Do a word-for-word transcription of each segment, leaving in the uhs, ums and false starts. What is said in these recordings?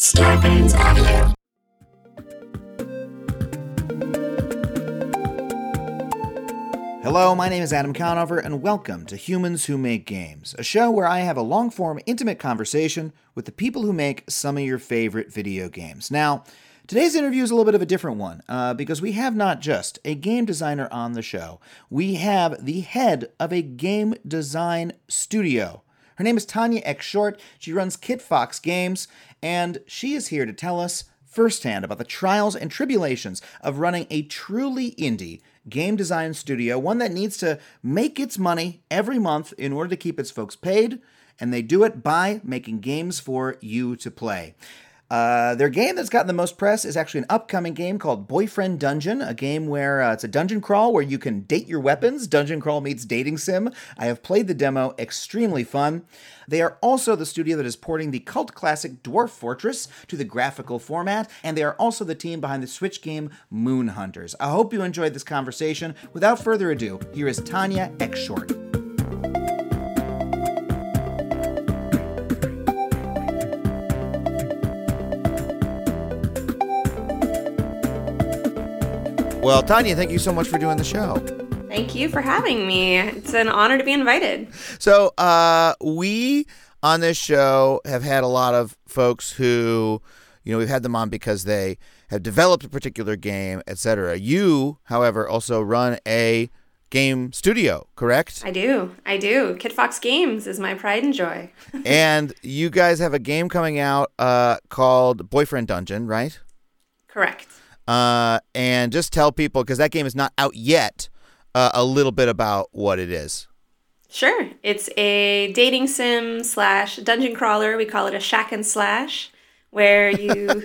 Scarpins Audio. Hello, my name is Adam Conover, and welcome to Humans Who Make Games, a show where I have a long-form, intimate conversation with the people who make some of your favorite video games. Now, today's interview is a little bit of a different one, uh, because we have not just a game designer on the show. We have the head of a game design studio. Her name is Tanya X-Short. She runs Kit Fox Games, and she is here to tell us firsthand about the trials and tribulations of running a truly indie game design studio, one that needs to make its money every month in order to keep its folks paid, and they do it by making games for you to play. Uh, their game that's gotten the most press is actually an upcoming game called Boyfriend Dungeon, a game where uh, it's a dungeon crawl where you can date your weapons. Dungeon crawl meets dating sim. I have played the demo, extremely fun. They are also the studio that is porting the cult classic Dwarf Fortress to the graphical format, and they are also the team behind the Switch game Moon Hunters. I hope you enjoyed this conversation. Without further ado, here is Tanya X-Short. Well, Tanya, thank you so much for doing the show. Thank you for having me. It's an honor to be invited. So uh, we, on this show, have had a lot of folks who, you know, we've had them on because they have developed a particular game, et cetera. You, however, also run a game studio, correct? I do. I do. Kit Fox Games is my pride and joy. And you guys have a game coming out uh, called Boyfriend Dungeon, right? Correct. Uh, and just tell people, because that game is not out yet, uh, a little bit about what it is. Sure. It's a dating sim slash dungeon crawler. We call it a shack and slash, where you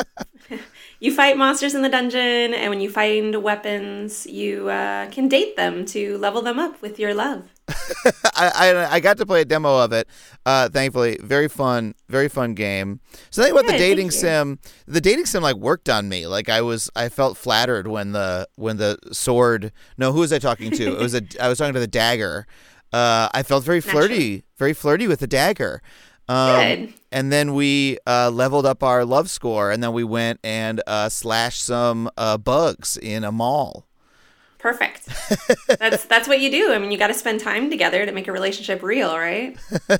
you fight monsters in the dungeon, and when you find weapons, you uh, can date them to level them up with your love. I, I I got to play a demo of it, uh, thankfully. Very fun, very fun game. So think about Good, the dating thank you. sim. The dating sim like worked on me. Like I was, I felt flattered when the when the sword. No, who was I talking to? It was a. I was talking to the dagger. Uh, I felt very flirty, Naturally. very flirty with the dagger. Um, Good. And then we uh, leveled up our love score, and then we went and uh, slashed some uh, bugs in a mall. Perfect. That's that's what you do. I mean, you got to spend time together to make a relationship real, right?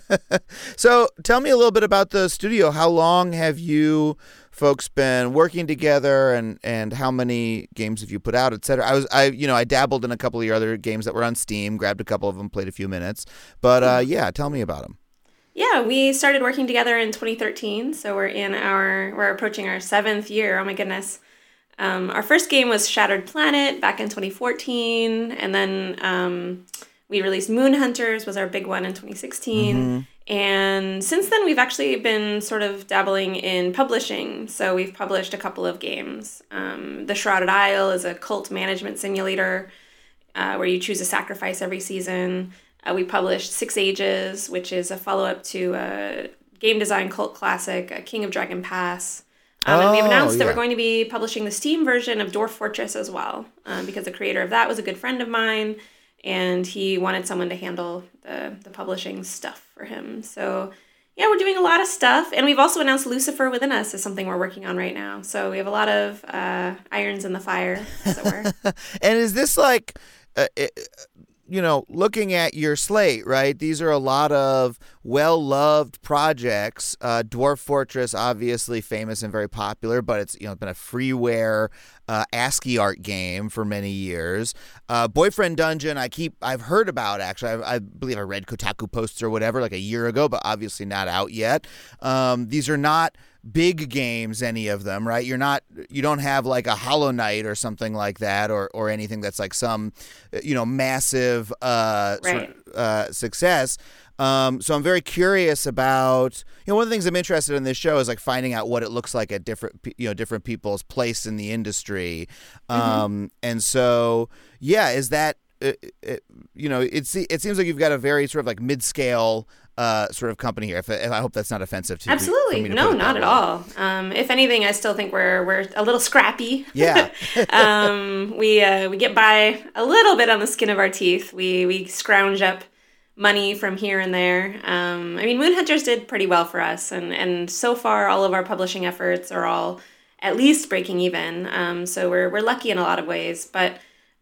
So tell me a little bit about the studio. How long have you folks been working together, and, and how many games have you put out, et cetera? I was, I, you know, I dabbled in a couple of your other games that were on Steam, grabbed a couple of them, played a few minutes, but uh, yeah, tell me about them. Yeah, we started working together in twenty thirteen, so we're in our we're approaching our seventh year. Oh my goodness. Um, our first game was Shattered Planet back in twenty fourteen, and then um, we released Moon Hunters was our big one in twenty sixteen. Mm-hmm. And since then, we've actually been sort of dabbling in publishing. So we've published a couple of games. Um, The Shrouded Isle is a cult management simulator uh, where you choose a sacrifice every season. Uh, we published Six Ages, which is a follow-up to a game design cult classic, a King of Dragon Pass. Um, and we've announced Oh, that yeah. we're going to be publishing the Steam version of Dwarf Fortress as well, um, because the creator of that was a good friend of mine, and he wanted someone to handle the, the publishing stuff for him. So, yeah, we're doing a lot of stuff. And we've also announced Lucifer Within Us is something we're working on right now. So we have a lot of uh, irons in the fire, as it were. And is this like, uh, uh, you know, looking at your slate, right? These are a lot of well-loved projects. Uh, Dwarf Fortress, obviously famous and very popular, but it's, you know, been a freeware uh, ASCII art game for many years. Uh, Boyfriend Dungeon, I keep, I've heard about actually. I, I believe I read Kotaku posts or whatever like a year ago, but obviously not out yet. Um, these are not big games, any of them, right? You're not, you don't have like a Hollow Knight or something like that, or or anything that's like some, you know, massive uh, sort Right. of, uh, success. Um, so I'm very curious about, you know, one of the things I'm interested in this show is like finding out what it looks like at different, pe- you know, different people's place in the industry. Um, Mm-hmm. and so, yeah, is that, uh, uh, you know, it's, it seems like you've got a very sort of like mid-scale uh, sort of company here. If, if I hope that's not offensive to you. Absolutely. for me to No, put it not that at way. all. Um, if anything, I still think we're we're a little scrappy. Yeah. um, we uh, we get by a little bit on the skin of our teeth. We we scrounge up money from here and there. Um, I mean, Moon Hunters did pretty well for us, and, and so far all of our publishing efforts are all at least breaking even. Um, so we're we're lucky in a lot of ways. But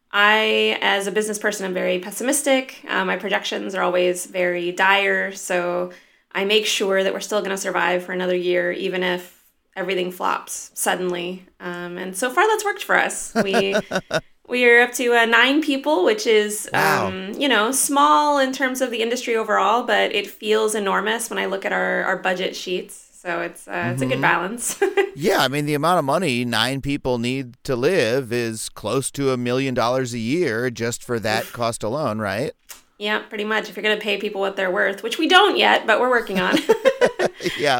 I, as a business person, am very pessimistic. Uh, my projections are always very dire. So I make sure that we're still going to survive for another year, even if everything flops suddenly. Um, and so far, that's worked for us. We we are up to uh, nine people, which is Wow. um, you know small in terms of the industry overall, but it feels enormous when I look at our, our budget sheets. So it's uh, mm-hmm. it's a good balance. Yeah, I mean, the amount of money nine people need to live is close to a million dollars a year just for that cost alone, right? Yeah, pretty much. If you're going to pay people what they're worth, which we don't yet, but we're working on. Yeah.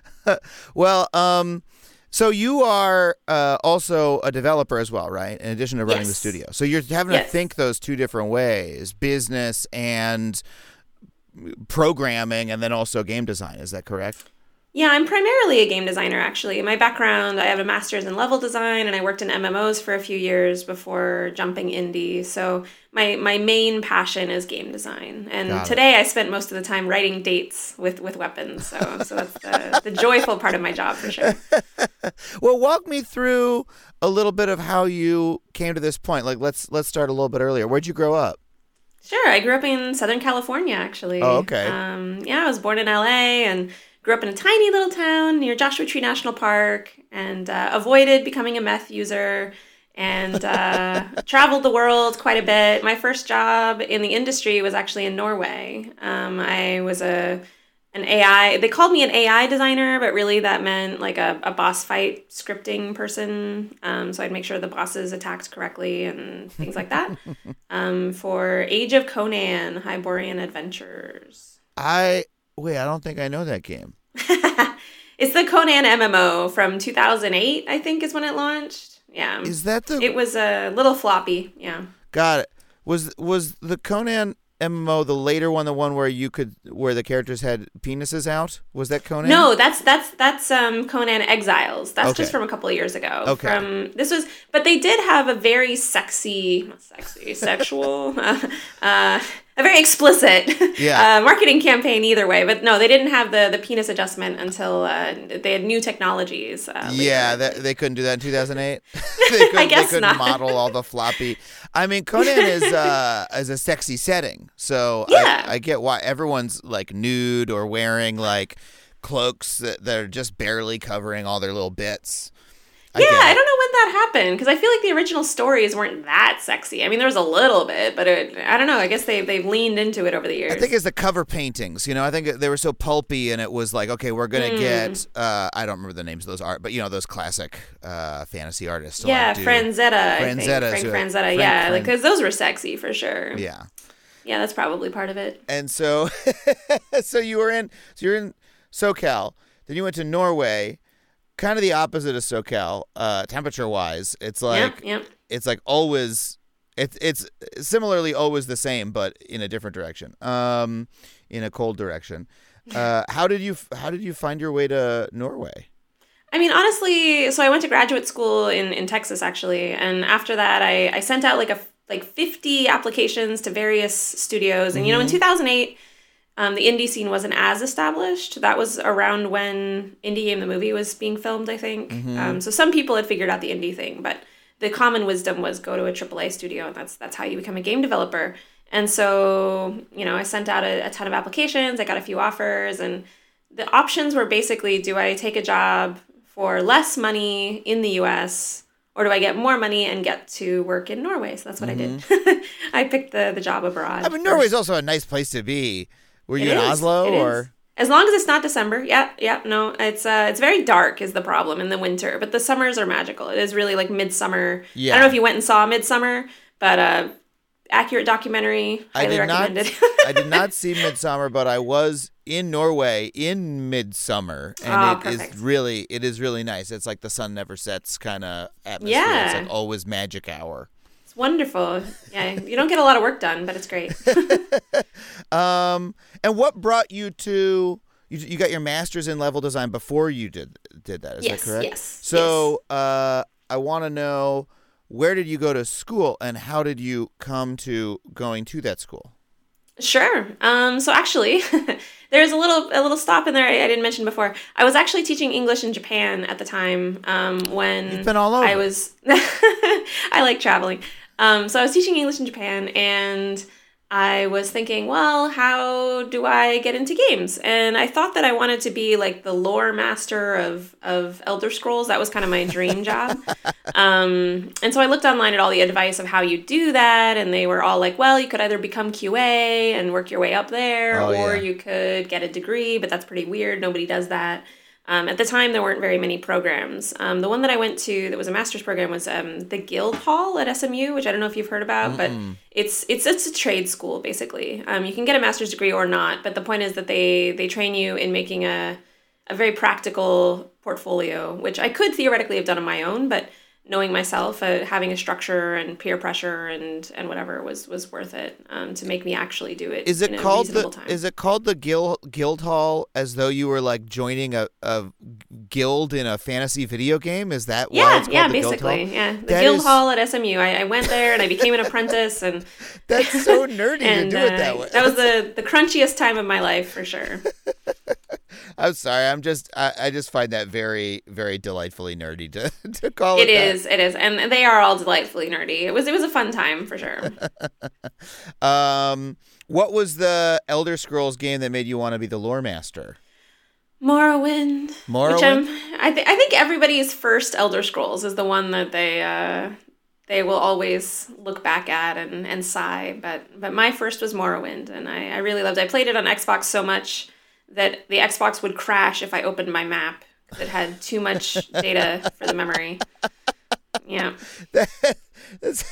Well, um, so you are uh, also a developer as well, right? In addition to running yes. the studio. So you're having yes. to think those two different ways, business and programming, and then also game design. Is that correct? Yeah, I'm primarily a game designer, actually. My background, I have a master's in level design, and I worked in M M Os for a few years before jumping indie. So my my main passion is game design. And Got today it. I spent most of the time writing dates with, with weapons. So so that's the, the joyful part of my job, for sure. Well, walk me through a little bit of how you came to this point. Like, let's let's start a little bit earlier. Where'd you grow up? Sure, I grew up in Southern California, actually. Oh, okay. Um, yeah, I was born in L A and grew up in a tiny little town near Joshua Tree National Park, and uh, avoided becoming a meth user, and uh, traveled the world quite a bit. My first job in the industry was actually in Norway. Um, I was a an A I. They called me an A I designer, but really that meant like a, a boss fight scripting person. Um, so I'd make sure the bosses attacked correctly and things like that. um, for Age of Conan, Hyborian Adventures. I wait. I don't think I know that game. It's the Conan M M O from two thousand eight, I think, is when it launched. Yeah. Is that the? It was a little floppy. Yeah. Got it. Was was the Conan M M O the later one, the one where you could where the characters had penises out? Was that Conan? No, that's that's that's um Conan Exiles. That's Okay. just from a couple of years ago. Okay. From this was, but they did have a very sexy, not sexy, sexual, uh, uh, a very explicit Yeah. uh, marketing campaign either way. But no, they didn't have the the penis adjustment until uh, they had new technologies. Uh, later. Yeah, that, they couldn't do that in two thousand eight. they couldn't, I guess they couldn't not. model all the floppy. I mean, Conan is uh, is a sexy setting, so Yeah. I, I get why everyone's like nude or wearing like cloaks that, that are just barely covering all their little bits. I Yeah, get it. I don't know when that happened because I feel like the original stories weren't that sexy. I mean, there was a little bit, but it, I don't know. I guess they they've leaned into it over the years. I think it's the cover paintings. You know, I think they were so pulpy, and it was like, okay, we're gonna Mm. get. Uh, I don't remember the names of those art, but you know, those classic uh, fantasy artists. a lot yeah, do. Franzetta. I think. Franzetta, Frank so- Franzetta. Frank- yeah, Frank- because those were sexy for sure. Yeah. Yeah, that's probably part of it. And so, so you were in, so you're in SoCal. Then you went to Norway, kind of the opposite of SoCal, uh, temperature wise. It's like, yeah, yeah. it's like always, it's it's similarly always the same, but in a different direction, um, in a cold direction. Uh, how did you how did you find your way to Norway? I mean, honestly, so I went to graduate school in, in Texas, actually. And after that, I, I sent out like a like fifty applications to various studios. And, you know, in two thousand eight, um, the indie scene wasn't as established. That was around when Indie Game the movie was being filmed, I think. Um, so some people had figured out the indie thing, but the common wisdom was go to a triple A studio, and that's that's how you become a game developer. And so, you know, I sent out a, a ton of applications. I got a few offers, and the options were basically, do I take a job for less money in the U S, or do I get more money and get to work in Norway? So that's what Mm-hmm. I did. I picked the, the job abroad. I mean, Norway's also a nice place to be. Were you It in is. Oslo It or? is. As long as it's not December. Yeah, yeah, no. It's uh it's very dark is the problem in the winter, but the summers are magical. It is really like midsummer. Yeah. I don't know if you went and saw Midsummer, but uh accurate documentary. I Highly did not. recommended. I did not see Midsummer, but I was in Norway in Midsummer, and Oh, it is perfect. really, it is really nice. It's like the sun never sets kind of atmosphere. Yeah. It's like always magic hour. It's wonderful. Yeah, you don't get a lot of work done, but it's great. Um, and what brought you to? You, you got your master's in level design before you did did that. Is Yes, that correct? yes, So, uh, I want to know, where did you go to school, and how did you come to going to that school? Sure. Um, so actually, there's a little a little stop in there I, I didn't mention before. I was actually teaching English in Japan at the time um, You've when been all I over. was. I like traveling. Um, so I was teaching English in Japan, and I was thinking, well, how do I get into games? And I thought that I wanted to be like the lore master of of Elder Scrolls. That was kind of my dream job. Um, and so I looked online at all the advice of how you do that, and they were all like, well, you could either become Q A and work your way up there, Oh or yeah. you could get a degree, but that's pretty weird. Nobody does that. Um, at the time, there weren't very many programs. Um, the one that I went to that was a master's program was um, the Guildhall at S M U, which I don't know if you've heard about, but Mm-mm. it's it's it's a trade school basically. Um, you can get a master's degree or not, but the point is that they they train you in making a a very practical portfolio, which I could theoretically have done on my own, but knowing myself, uh, having a structure and peer pressure and and whatever was was worth it um, to make me actually do it Is it in a called the reasonable time. is it called the guild guild hall as though you were like joining a, a guild in a fantasy video game? Is that why Yeah, it's yeah, called the guild hall? basically, yeah. The That Guild is Hall at S M U. I, I went there and I became an apprentice, and that's so nerdy to and do uh, it that way. that was the the crunchiest time of my life for sure. I'm sorry. I'm just I, I just find that very very delightfully nerdy to to call It it that. is, it is, and they are all delightfully nerdy. It was it was a fun time for sure. Um, what was the Elder Scrolls game that made you want to be the lore master? Morrowind, which Morrowind? I'm, I think I think everybody's first Elder Scrolls is the one that they uh, they will always look back at and, and sigh. But but my first was Morrowind, and I, I really loved it. I played it on Xbox so much that the Xbox would crash if I opened my map because it had too much data for the memory. Yeah. That's,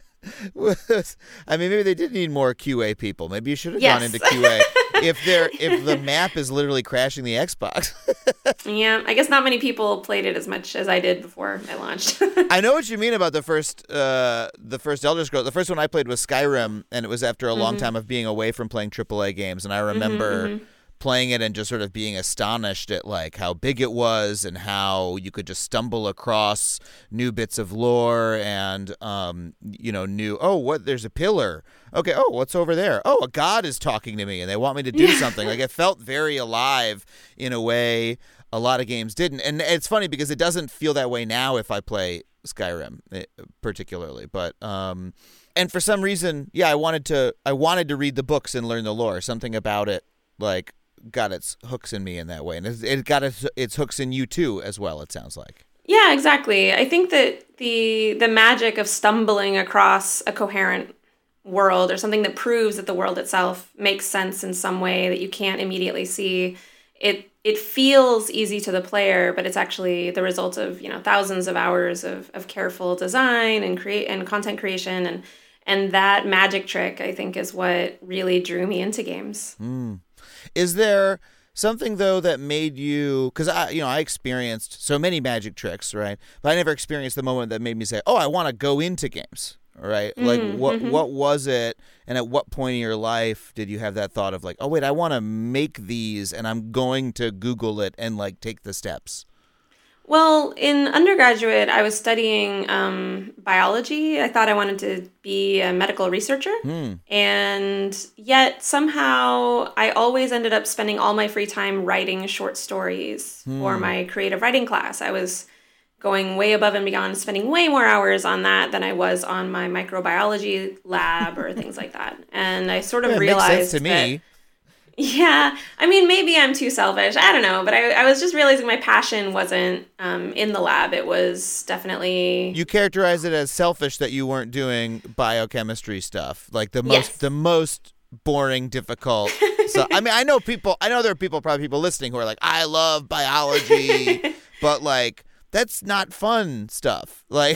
I mean, maybe they did need more Q A people. Maybe you should have Yes. gone into Q A if they're if the map is literally crashing the Xbox. Yeah, I guess not many people played it as much as I did before it launched. I know what you mean about the first uh, the first Elder Scrolls. The first one I played was Skyrim, and it was after a long time of being away from playing triple A games. And I remember mhm. playing it and just sort of being astonished at like how big it was and how you could just stumble across new bits of lore and um, you know new oh what there's a pillar. Okay, oh what's over there? Oh, a god is talking to me and they want me to do something. Like it felt very alive in a way a lot of games didn't. And it's funny because it doesn't feel that way now if I play Skyrim eh, particularly. But um and for some reason, yeah, I wanted to I wanted to read the books and learn the lore. Something about it like got its hooks in me in that way. And it, it got its, its hooks in you too as well, it sounds like. Yeah, exactly. I think that the the magic of stumbling across a coherent world or something that proves that the world itself makes sense in some way that you can't immediately see, it it feels easy to the player, but it's actually the result of, you know, thousands of hours of, of careful design and create and content creation, and and that magic trick I think is what really drew me into games. Mm. Is there something though that made you? Because I, you know, I experienced so many magic tricks, right? But I never experienced the moment that made me say, "Oh, I want to go into games." Right? Mm, Like, what mhm. what was it? And at what point in your life did you have that thought of like, "Oh, wait, I want to make these, and I'm going to Google it and like take the steps." Well, in undergraduate, I was studying um, biology. I thought I wanted to be a medical researcher. Hmm. And yet, somehow, I always ended up spending all my free time writing short stories for my creative writing class. I was going way above and beyond, spending way more hours on that than I was on my microbiology lab or things like that. And I sort of Yeah, it realized makes sense to that me. yeah, I mean, maybe I'm too selfish. I don't know, but I, I was just realizing my passion wasn't um, in the lab. It was definitely You characterize it as selfish that you weren't doing biochemistry stuff, like the most Yes. the most boring, difficult. So I mean, I know people. I know there are people, probably people listening, who are like, "I love biology," but like that's not fun stuff. Like,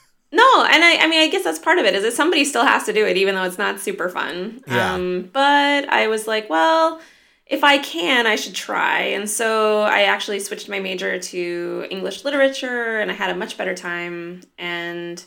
no. And I, I mean, I guess that's part of it. Is that somebody still has to do it, even though it's not super fun. Yeah. Um, but I was like, well, if I can, I should try. And so I actually switched my major to English literature, and I had a much better time. And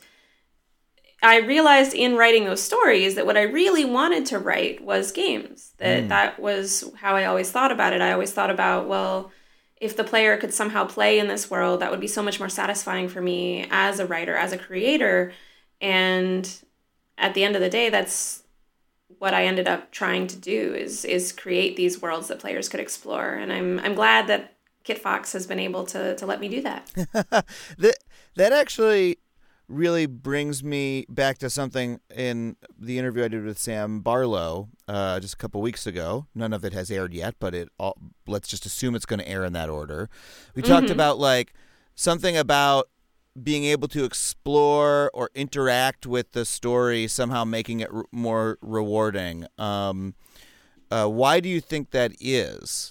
I realized in writing those stories that what I really wanted to write was games. That Mm. that was how I always thought about it. I always thought about, well, if the player could somehow play in this world, that would be so much more satisfying for me as a writer, as a creator. And at the end of the day, that's what I ended up trying to do is is create these worlds that players could explore. And I'm I'm glad that Kitfox has been able to to let me do that. that that actually really brings me back to something in the interview I did with Sam Barlow uh, just a couple weeks ago. None of it has aired yet, but it all, let's just assume it's going to air in that order. We mm-hmm. talked about like something about being able to explore or interact with the story, somehow making it r- more rewarding. Um, uh, why do you think that is?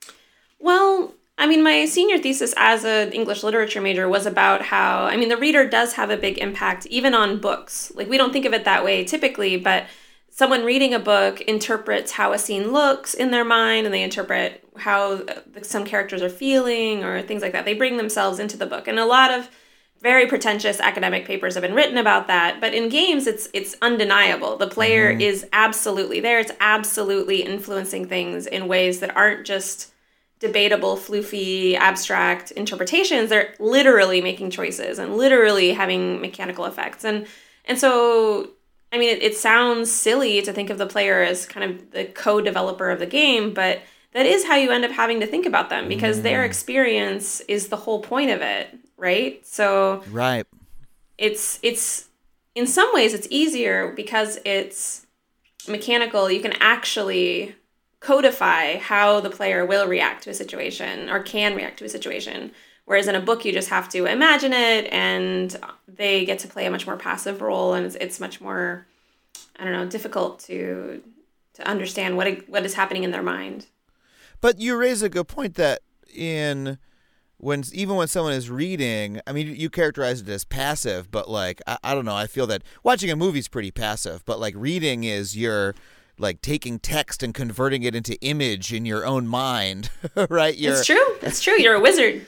Well, I mean, my senior thesis as an English literature major was about how, I mean, the reader does have a big impact even on books. Like, we don't think of it that way typically, but someone reading a book interprets how a scene looks in their mind, and they interpret how some characters are feeling or things like that. They bring themselves into the book. And a lot of very pretentious academic papers have been written about that. But in games, it's it's undeniable. The player mm-hmm. is absolutely there. It's absolutely influencing things in ways that aren't just debatable, floofy, abstract interpretations. They're literally making choices and literally having mechanical effects. And and so, I mean, it, it sounds silly to think of the player as kind of the co-developer of the game, but that is how you end up having to think about them, because mm. their experience is the whole point of it, right? So right. It's it's in some ways it's easier because it's mechanical. You can actually codify how the player will react to a situation or can react to a situation. Whereas in a book, you just have to imagine it, and they get to play a much more passive role, and it's, it's much more, I don't know, difficult to to understand what it, what is happening in their mind. But you raise a good point that in when even when someone is reading, I mean, you characterize it as passive, but like I, I don't know, I feel that watching a movie is pretty passive, but like reading is your like taking text and converting it into image in your own mind, right? You're, it's true. It's true. You're a wizard.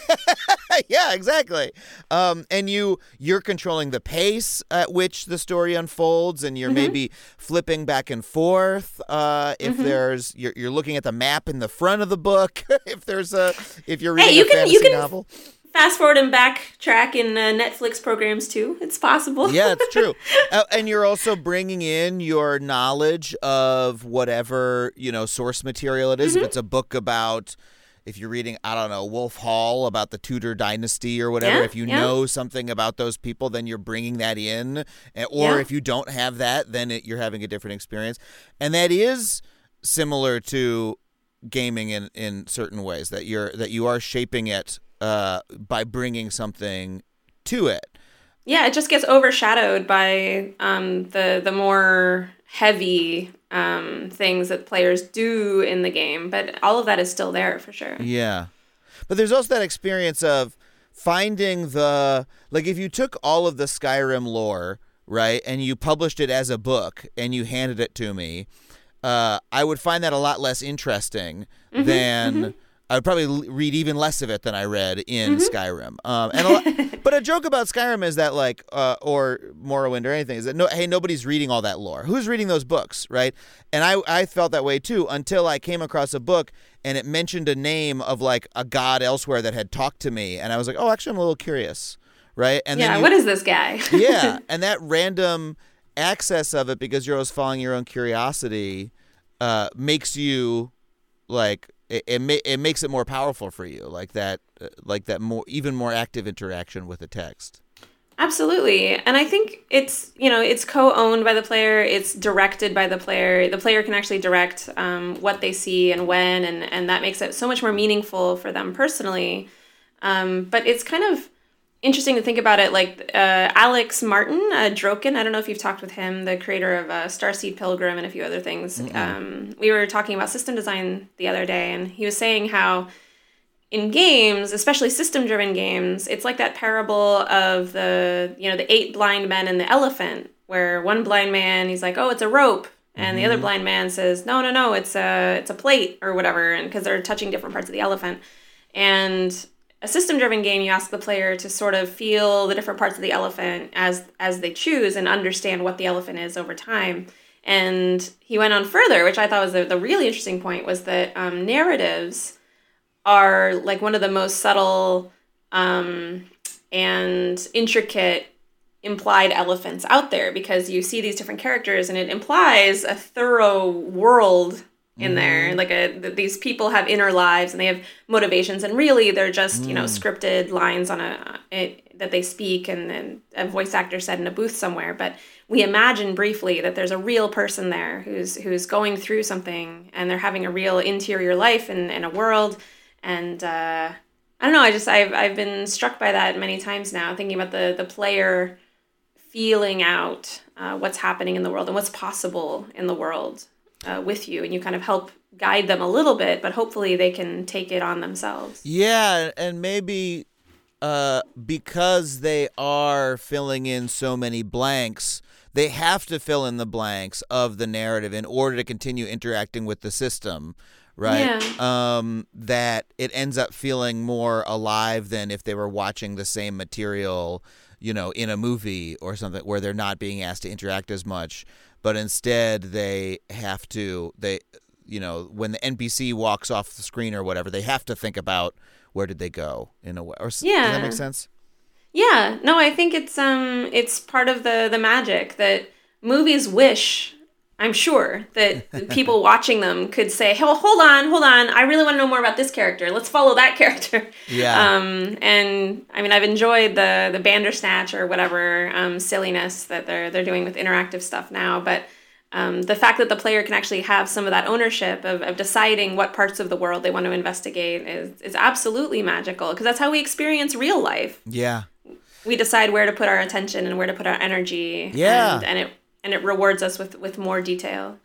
Yeah, exactly. Um, and you, you're controlling the pace at which the story unfolds, and you're mm-hmm. maybe flipping back and forth. Uh, if mm-hmm. there's, you're, you're looking at the map in the front of the book. If there's a, if you're reading hey, you a can, fantasy you can novel. Fast forward and backtrack in uh, Netflix programs too. It's possible. Yeah, it's true. uh, and you're also bringing in your knowledge of whatever, you know, source material it is. Mm-hmm. If it's a book about, if you're reading, I don't know, Wolf Hall about the Tudor dynasty or whatever, yeah, if you yeah. know something about those people, then you're bringing that in. Or yeah. if you don't have that, then it, you're having a different experience. And that is similar to gaming in, in certain ways, that you're that you are shaping it Uh, by bringing something to it. Yeah, it just gets overshadowed by um, the the more heavy um, things that players do in the game, but all of that is still there for sure. Yeah, but there's also that experience of finding the, like if you took all of the Skyrim lore, right, and you published it as a book and you handed it to me, uh, I would find that a lot less interesting mm-hmm, than... Mm-hmm. I would probably read even less of it than I read in mm-hmm. Skyrim. Um, and a lot, but a joke about Skyrim is that, like, uh, or Morrowind or anything, is that no, hey, nobody's reading all that lore. Who's reading those books, right? And I, I felt that way too until I came across a book and it mentioned a name of like a god elsewhere that had talked to me, and I was like, oh, actually, I'm a little curious, right? And yeah, then you, what is this guy? Yeah, and that random access of it, because you're always following your own curiosity, uh, makes you like. It it, ma- it makes it more powerful for you, like that, uh, like that more even more active interaction with the text. Absolutely, and I think it's you know it's co-owned by the player. It's directed by the player. The player can actually direct um, what they see and when, and and that makes it so much more meaningful for them personally. Um, but it's kind of interesting to think about it, like uh, Alex Martin, uh, Droken. I don't know if you've talked with him, the creator of uh, Starseed Pilgrim and a few other things. Um, we were talking about system design the other day, and he was saying how in games, especially system-driven games, it's like that parable of the, you know, the eight blind men and the elephant, where one blind man, he's like, oh, it's a rope. And mm-hmm. the other blind man says, no, no, no, it's a, it's a plate or whatever, and because they're touching different parts of the elephant. And a system-driven game, you ask the player to sort of feel the different parts of the elephant as as they choose and understand what the elephant is over time. And he went on further, which I thought was the, the really interesting point, was that um, narratives are like one of the most subtle um, and intricate implied elephants out there, because you see these different characters and it implies a thorough world in mm-hmm. there. Like a, th- these people have inner lives and they have motivations, and really they're just, mm. you know, scripted lines on a it, that they speak and, and a voice actor said in a booth somewhere. But we imagine briefly that there's a real person there who's who's going through something, and they're having a real interior life in, in a world. And uh, I don't know, I just I've I've been struck by that many times now, thinking about the the player feeling out uh, what's happening in the world and what's possible in the world uh, with you, and you kind of help guide them a little bit, but hopefully they can take it on themselves. Yeah, and maybe uh, because they are filling in so many blanks, they have to fill in the blanks of the narrative in order to continue interacting with the system, right? Yeah. Um, that it ends up feeling more alive than if they were watching the same material, you know, in a movie or something where they're not being asked to interact as much, but instead they have to, they, you know, when the N P C walks off the screen or whatever, they have to think about where did they go in a way. Or, yeah. Does that make sense? Yeah. No, I think it's um it's part of the the magic that movies wish, I'm sure, that people watching them could say, hey, well, hold on, hold on. I really want to know more about this character. Let's follow that character. Yeah. Um, and I mean, I've enjoyed the the Bandersnatch or whatever um, silliness that they're they're doing with interactive stuff now. But um, the fact that the player can actually have some of that ownership of, of deciding what parts of the world they want to investigate is, is absolutely magical, because that's how we experience real life. Yeah. We decide where to put our attention and where to put our energy. Yeah. And, and it and it rewards us with, with more detail.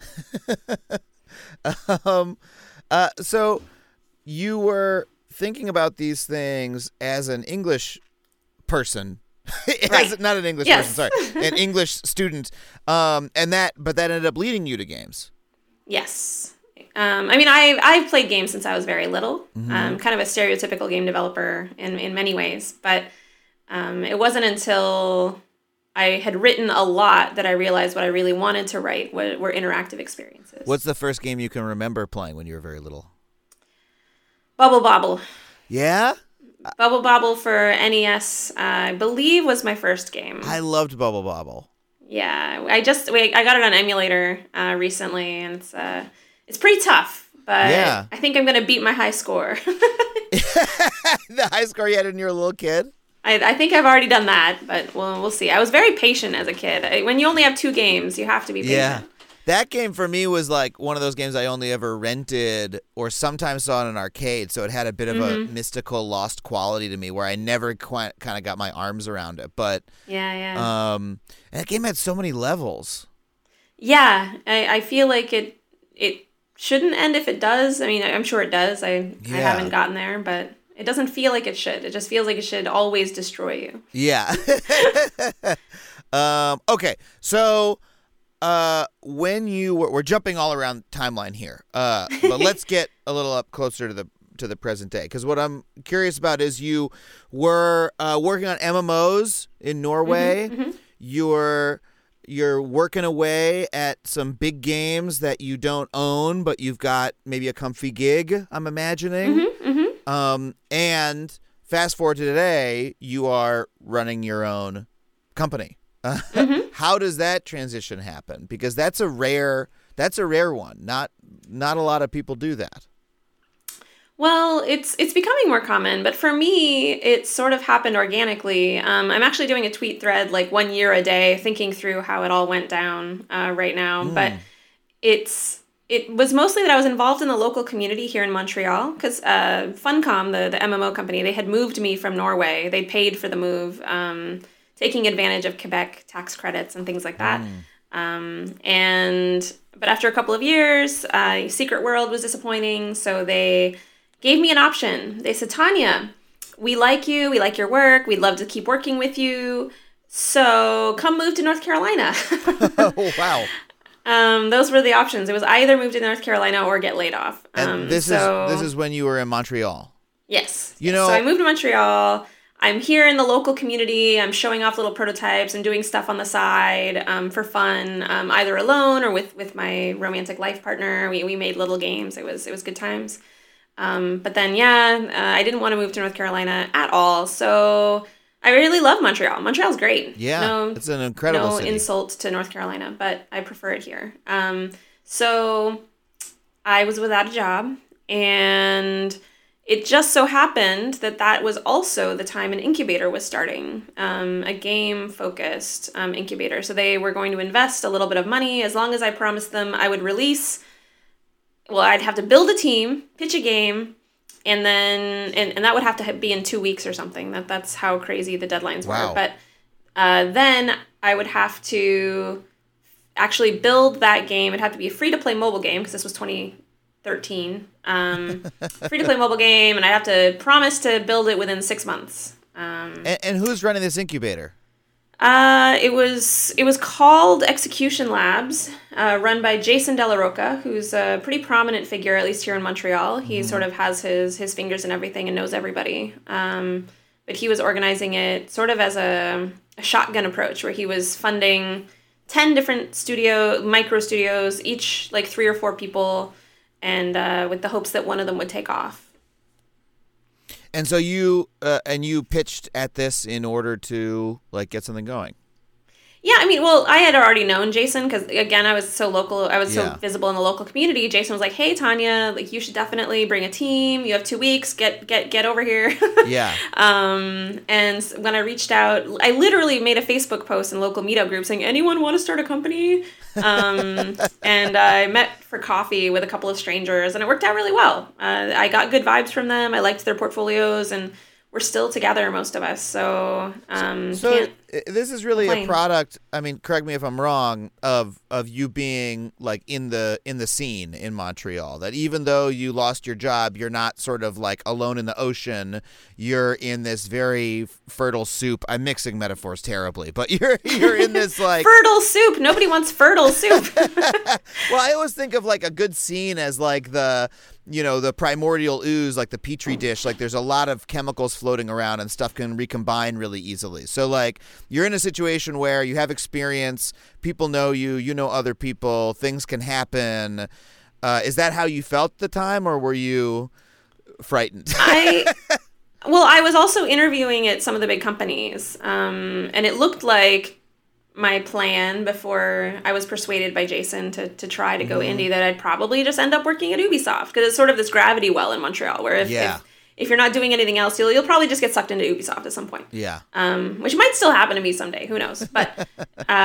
um, uh, so you were thinking about these things as an English person, as, right. not an English yes. person, sorry, an English student, um, and that, but that ended up leading you to games. Yes. Um, I mean, I I've played games since I was very little. Mm-hmm. Um, kind of a stereotypical game developer in, in many ways, but um, it wasn't until I had written a lot that I realized what I really wanted to write were, were interactive experiences. What's the first game you can remember playing when you were very little? Bubble Bobble. Yeah? Bubble Bobble for N E S, uh, I believe, was my first game. I loved Bubble Bobble. Yeah, I just wait. I got it on emulator uh, recently, and it's uh, it's pretty tough. But yeah. I think I'm gonna beat my high score. The high score you had when you were a little kid? I, I think I've already done that, but we'll we'll see. I was very patient as a kid. I, when you only have two games, you have to be patient. Yeah. That game for me was like one of those games I only ever rented or sometimes saw in an arcade, so it had a bit of mm-hmm. a mystical, lost quality to me where I never quite kind of got my arms around it. But yeah, yeah. Um, and that game had so many levels. Yeah, I, I feel like it it shouldn't end if it does. I mean, I'm sure it does. I yeah. I haven't gotten there, but it doesn't feel like it should. It just feels like it should always destroy you. Yeah. um, okay, so. Uh, when you were, we're jumping all around timeline here, uh, but let's get a little up closer to the to the present day, because what I'm curious about is you were uh, working on M M Os in Norway. Mm-hmm, mm-hmm. You're you're working away at some big games that you don't own, but you've got maybe a comfy gig, I'm imagining. Mm-hmm, mm-hmm. Um, and fast forward to today, you are running your own company. Uh, mm-hmm. How does that transition happen? Because that's a rare that's a rare one. Not not a lot of people do that. Well, it's it's becoming more common, but for me, it sort of happened organically. Um, I'm actually doing a tweet thread like one year a day, thinking through how it all went down uh, right now. Mm. But it's it was mostly that I was involved in the local community here in Montreal, because uh, Funcom, the the M M O company, they had moved me from Norway. They paid for the move. Um, taking advantage of Quebec tax credits and things like that. Mm. Um, and but after a couple of years, uh, Secret World was disappointing, so they gave me an option. They said, Tanya, we like you, we like your work, we'd love to keep working with you, so come move to North Carolina. Oh, wow. Um, those were the options. It was either move to North Carolina or get laid off. And um, this so, is this is when you were in Montreal. Yes. You know, so I moved to Montreal. I'm here in the local community. I'm showing off little prototypes and doing stuff on the side um, for fun, um, either alone or with, with my romantic life partner. We we made little games. It was it was good times. Um, but then, yeah, uh, I didn't want to move to North Carolina at all. So I really love Montreal. Montreal's great. Yeah, no, it's an incredible no city. insult to North Carolina, but I prefer it here. Um, so I was without a job, and it just so happened that that was also the time an incubator was starting, um, a game-focused um, incubator. So they were going to invest a little bit of money as long as I promised them I would release. Well, I'd have to build a team, pitch a game, and then and, and that would have to be in two weeks or something. That that's how crazy the deadlines Wow. were. But uh, then I would have to actually build that game. It'd have to be a free-to-play mobile game because this was twenty thirteen. Um, free-to-play mobile game, and I have to promise to build it within six months. Um, And, and who's running this incubator? Uh, it was it was called Execution Labs, uh, run by Jason Della Rocca, who's a pretty prominent figure, at least here in Montreal. He sort of has his his fingers in everything and knows everybody. Um, but he was organizing it sort of as a, a shotgun approach, where he was funding ten different studio micro studios, each like three or four people, and uh, with the hopes that one of them would take off. And so you uh, and you pitched at this in order to like get something going. Yeah, I mean, well, I had already known Jason because, again, I was so local. I was Yeah. so visible in the local community. Jason was like, "Hey, Tanya, like you should definitely bring a team. You have two weeks. Get get get over here." Yeah. um, and when I reached out, I literally made a Facebook post in local meetup group saying, "Anyone want to start a company?" Um, and I met for coffee with a couple of strangers, and it worked out really well. Uh, I got good vibes from them. I liked their portfolios, and we're still together, most of us. So, um, So can't i- this is really complain. a product. I mean, correct me if I'm wrong. Of of you being like in the in the scene in Montreal. That even though you lost your job, you're not sort of like alone in the ocean. You're in this very fertile soup. I'm mixing metaphors terribly, but you're you're in this like. fertile soup. Nobody wants fertile soup. Well, I always think of like a good scene as like the, you know, the primordial ooze, like the petri dish. Like there's a lot of chemicals floating around and stuff can recombine really easily. So like you're in a situation where you have experience, people know you, you know other people, things can happen. Uh, is that how you felt at the time, or were you frightened? I well, I was also interviewing at some of the big companies, um, and it looked like my plan before I was persuaded by Jason to to try to go indie that I'd probably just end up working at Ubisoft because it's sort of this gravity well in Montreal where if, Yeah. if if you're not doing anything else, you'll you'll probably just get sucked into Ubisoft at some point. Yeah. Um, which might still happen to me someday. Who knows? But uh,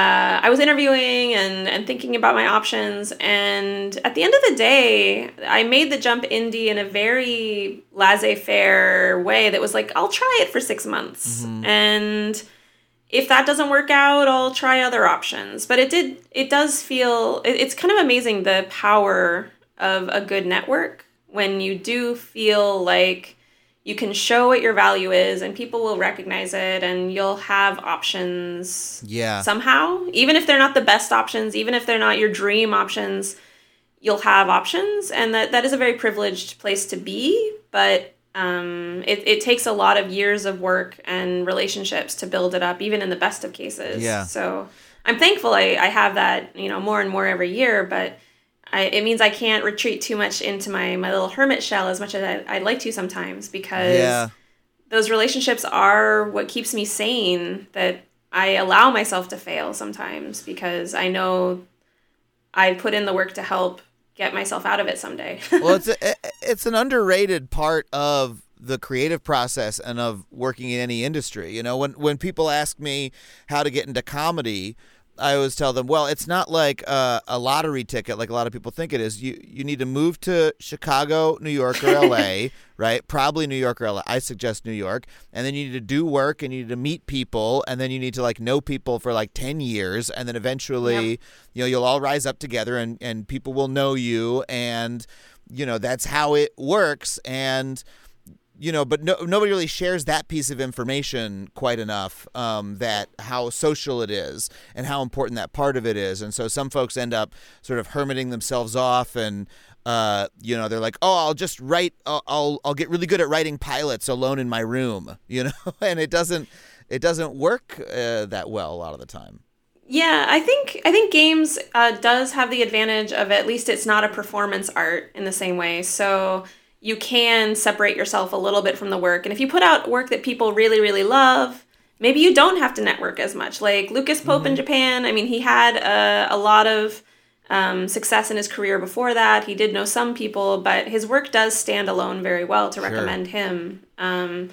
I was interviewing and, and thinking about my options. And at the end of the day, I made the jump indie in a very laissez-faire way that was like, I'll try it for six months. And if that doesn't work out, I'll try other options. But it did. It does feel. It, it's kind of amazing the power of a good network when you do feel like you can show what your value is and people will recognize it and you'll have options Yeah. somehow. Even if they're not the best options, even if they're not your dream options, you'll have options. And that, that is a very privileged place to be. But um, it, it takes a lot of years of work and relationships to build it up, even in the best of cases. Yeah. So I'm thankful I, I have that, you know, more and more every year, but I, it means I can't retreat too much into my, my little hermit shell as much as I, I'd like to sometimes because Yeah. those relationships are what keeps me sane, that I allow myself to fail sometimes because I know I put in the work to help get myself out of it someday. Well, it's a, it's an underrated part of the creative process and of working in any industry. You know, when when people ask me how to get into comedy, I always tell them, well, it's not like a, a lottery ticket like a lot of people think it is. You you need to move to Chicago, New York, or L A, right? Probably New York or L A. I suggest New York. And then you need to do work and you need to meet people. And then you need to like know people for like ten years. And then eventually, Yep. you know, you'll all rise up together and, and people will know you. And, you know, that's how it works. And you know, but no, nobody really shares that piece of information quite enough, um, that how social it is and how important that part of it is. And so some folks end up sort of hermiting themselves off and, uh, you know, they're like, oh, I'll just write, I'll, I'll, I'll get really good at writing pilots alone in my room, you know, and it doesn't, it doesn't work uh, that well a lot of the time. Yeah, I think I think games uh, does have the advantage of at least it's not a performance art in the same way. So you can separate yourself a little bit from the work. And if you put out work that people really, really love maybe you don't have to network as much. Like Lucas Pope mm-hmm. in Japan, I mean, he had a, a lot of um, success in his career before that. He did know some people, but his work does stand alone very well to sure. recommend him. Um,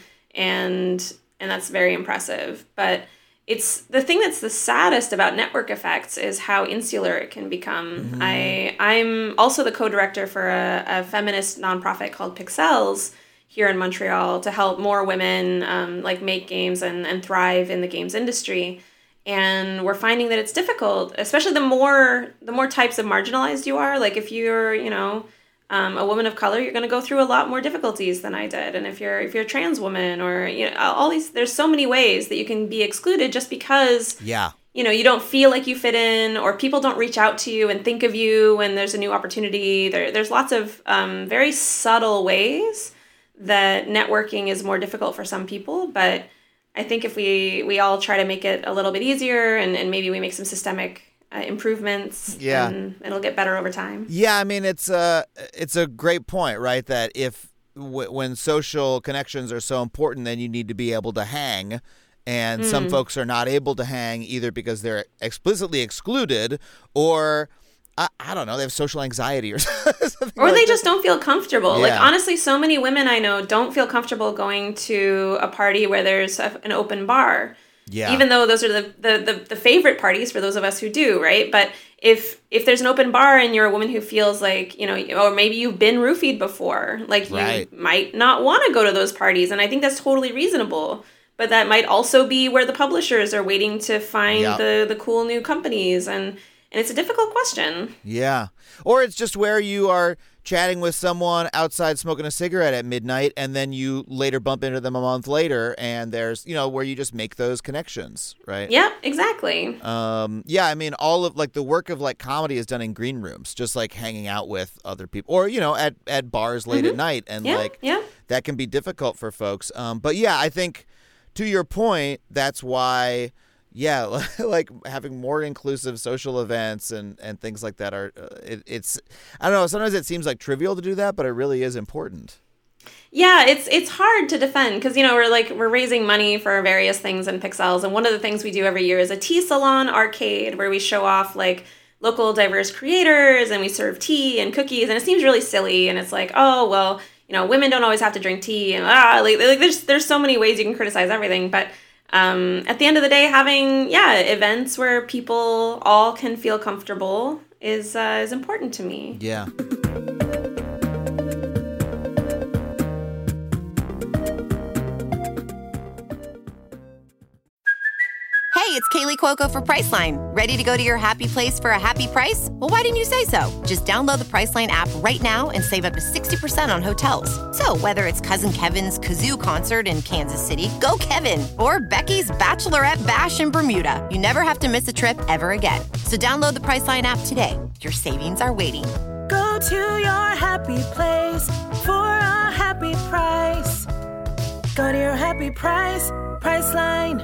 and and that's very impressive. But it's the thing that's the saddest about network effects is how insular it can become. Mm-hmm. I, I'm also the co-director for a, a feminist nonprofit called Pixels here in Montreal to help more women um, like make games and, and thrive in the games industry. And we're finding that it's difficult, especially the more the more types of marginalized you are. Like if you're, you know, um, a woman of color, you're going to go through a lot more difficulties than I did. And if you're if you're a trans woman or, you know, all these, there's so many ways that you can be excluded just because, yeah, you know, you don't feel like you fit in, or people don't reach out to you and think of you when there's a new opportunity. There, there's lots of um, very subtle ways that networking is more difficult for some people, but I think if we, we all try to make it a little bit easier and, and maybe we make some systemic uh, improvements, yeah. then it'll get better over time. Yeah, I mean, it's a, it's a great point, right? That if w- when social connections are so important, then you need to be able to hang. And mm. some folks are not able to hang either because they're explicitly excluded or I, I don't know, they have social anxiety or something. Or like they that. just don't feel comfortable. Yeah. Like, honestly, so many women I know don't feel comfortable going to a party where there's a, an open bar. Yeah. Even though those are the, the, the, the favorite parties for those of us who do, right? But if if there's an open bar and you're a woman who feels like, you know, or maybe you've been roofied before, like you right. might not want to go to those parties. And I think that's totally reasonable. But that might also be where the publishers are waiting to find yep. the, the cool new companies. And And it's a difficult question. Yeah. Or it's just where you are chatting with someone outside smoking a cigarette at midnight and then you later bump into them a month later and there's, you know, where you just make those connections, right? Yeah, exactly. Um, yeah, I mean, all of like the work of like comedy is done in green rooms, just like hanging out with other people or, you know, at, at bars late mm-hmm. at night. And yeah, like yeah. that can be difficult for folks. Um, but yeah, I think to your point, that's why... Yeah, like having more inclusive social events and, and things like that are, uh, it, it's, I don't know, sometimes it seems like trivial to do that, but it really is important. Yeah, it's it's hard to defend because, you know, we're like, we're raising money for various things in Pixels. And one of the things we do every year is a tea salon arcade where we show off like local diverse creators and we serve tea and cookies. And it seems really silly. And it's like, oh, well, you know, women don't always have to drink tea. And ah, like, like there's, there's so many ways you can criticize everything. But Um, at the end of the day, having, yeah, events where people all can feel comfortable is uh, is important to me. Yeah. Hey, it's Kaylee Cuoco for Priceline. Ready to go to your happy place for a happy price? Well, why didn't you say so? Just download the Priceline app right now and save up to sixty percent on hotels. So whether it's Cousin Kevin's Kazoo Concert in Kansas City, go Kevin, or Becky's Bachelorette Bash in Bermuda, you never have to miss a trip ever again. So download the Priceline app today. Your savings are waiting. Go to your happy place for a happy price. Go to your happy price, Priceline.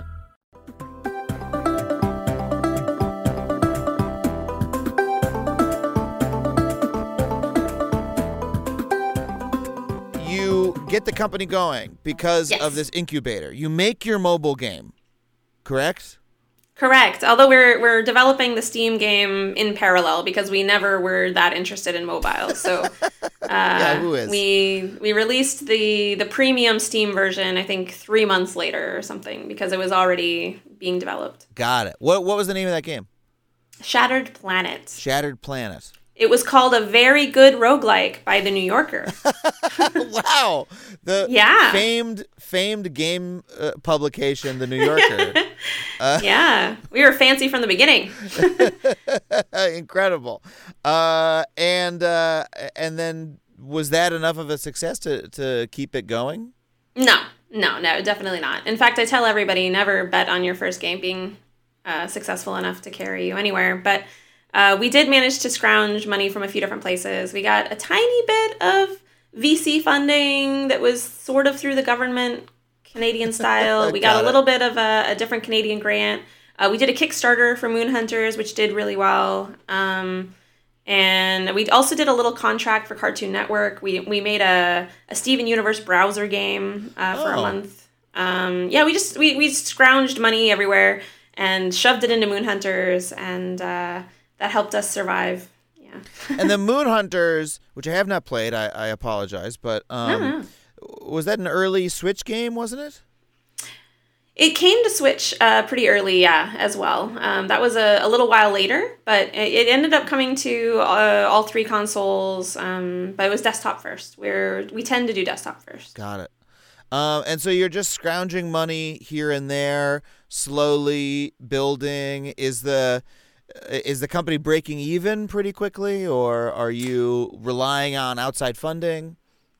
Get the company going because yes. of this incubator. You make your mobile game, correct? Correct. Although we're we're developing the Steam game in parallel because we never were that interested in mobile. So uh, yeah, who is? we we released the the premium Steam version I think three months later or something because it was already being developed. Got it. What what was the name of that game? Shattered Planet. Shattered Planet. It was called A Very Good Roguelike by The New Yorker. Wow. The yeah. famed famed game uh, publication, The New Yorker. uh, yeah. We were fancy from the beginning. Incredible. Uh, and uh, and then was that enough of a success to, to keep it going? No. No, no, definitely not. In fact, I tell everybody never bet on your first game being uh, successful enough to carry you anywhere. But Uh, we did manage to scrounge money from a few different places. We got a tiny bit of V C funding that was sort of through the government, Canadian style. We got, got a little bit of a, a different Canadian grant. Uh, we did a Kickstarter for Moon Hunters, which did really well. Um, and we also did a little contract for Cartoon Network. We we made a, a Steven Universe browser game uh, for oh. a month. Um, yeah, we just we we scrounged money everywhere and shoved it into Moon Hunters, and uh, that helped us survive. Yeah. And the Moon Hunters, which I have not played, I, I apologize, but um, no, no. was that an early Switch game? Wasn't it? It came to Switch uh, pretty early, yeah, as well. Um, that was a, a little while later, but it, it ended up coming to uh, all three consoles. Um, but it was desktop first. We're we tend to do desktop first. Got it. Um, and so you're just scrounging money here and there, slowly building. Is the is the company breaking even pretty quickly, or are you relying on outside funding?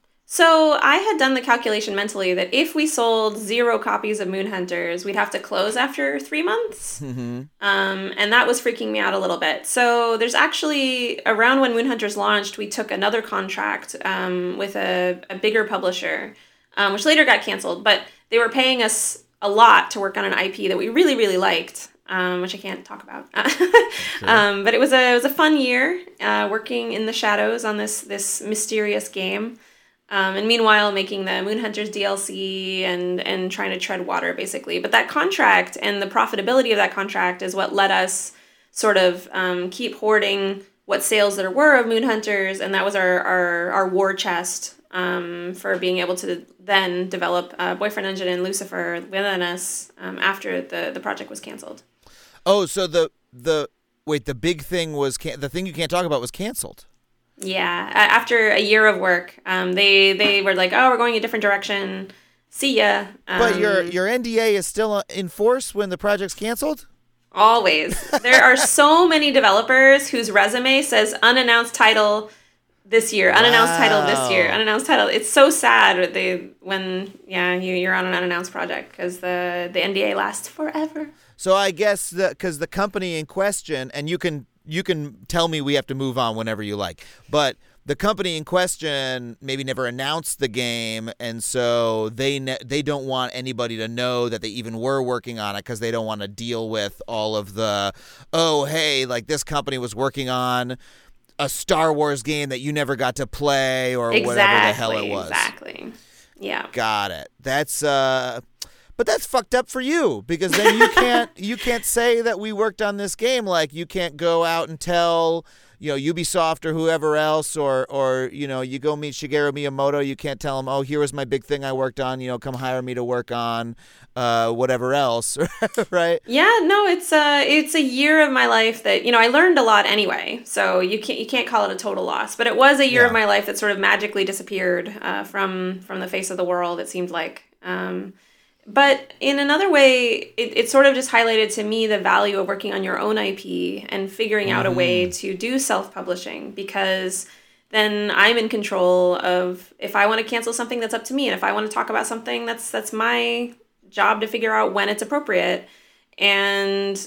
So I had done the calculation mentally that if we sold zero copies of Moon Hunters, we'd have to close after three months. Mm-hmm. Um, and that was freaking me out a little bit. So there's actually, around when Moon Hunters launched, we took another contract um, with a, a bigger publisher, um, which later got canceled. But they were paying us a lot to work on an I P that we really, really liked. Um, which I can't talk about, sure. um, but it was a it was a fun year uh, working in the shadows on this this mysterious game. Um, and meanwhile, making the Moon Hunters D L C and and trying to tread water, basically. But that contract and the profitability of that contract is what let us sort of um, keep hoarding what sales there were of Moon Hunters, and that was our our, our war chest um, for being able to then develop uh, Boyfriend Engine and Lucifer within us um, after the, the project was canceled. Oh, so the the wait, the big thing was can- the thing you can't talk about was canceled. Yeah, after a year of work, um, they they were like, "Oh, we're going a different direction. See ya." Um, but your your N D A is still in force when the project's canceled? Always. There are so many developers whose resume says unannounced title this year, unannounced wow. title this year, unannounced title. It's so sad they when yeah you you're on an unannounced project because the the N D A lasts forever. So I guess that because the company in question, and you can. You can tell me we have to move on whenever you like. But the company in question maybe never announced the game, and so they ne- they don't want anybody to know that they even were working on it because they don't want to deal with all of the, oh, hey, like this company was working on a Star Wars game that you never got to play or exactly, whatever the hell it was. Exactly. Yeah. Got it. That's... uh. But that's fucked up for you because then you can't you can't say that we worked on this game. Like you can't go out and tell, you know, Ubisoft or whoever else, or or you know, you go meet Shigeru Miyamoto. You can't tell him, oh, here was my big thing I worked on. You know, come hire me to work on uh, whatever else, right? Yeah, no, it's a it's a year of my life that you know I learned a lot anyway. So you can't you can't call it a total loss. But it was a year yeah. of my life that sort of magically disappeared uh, from from the face of the world. It seemed like. Um, But in another way, it, it sort of just highlighted to me the value of working on your own I P and figuring out mm. a way to do self-publishing, because then I'm in control of if I want to cancel something, that's up to me. And if I want to talk about something, that's that's my job to figure out when it's appropriate. And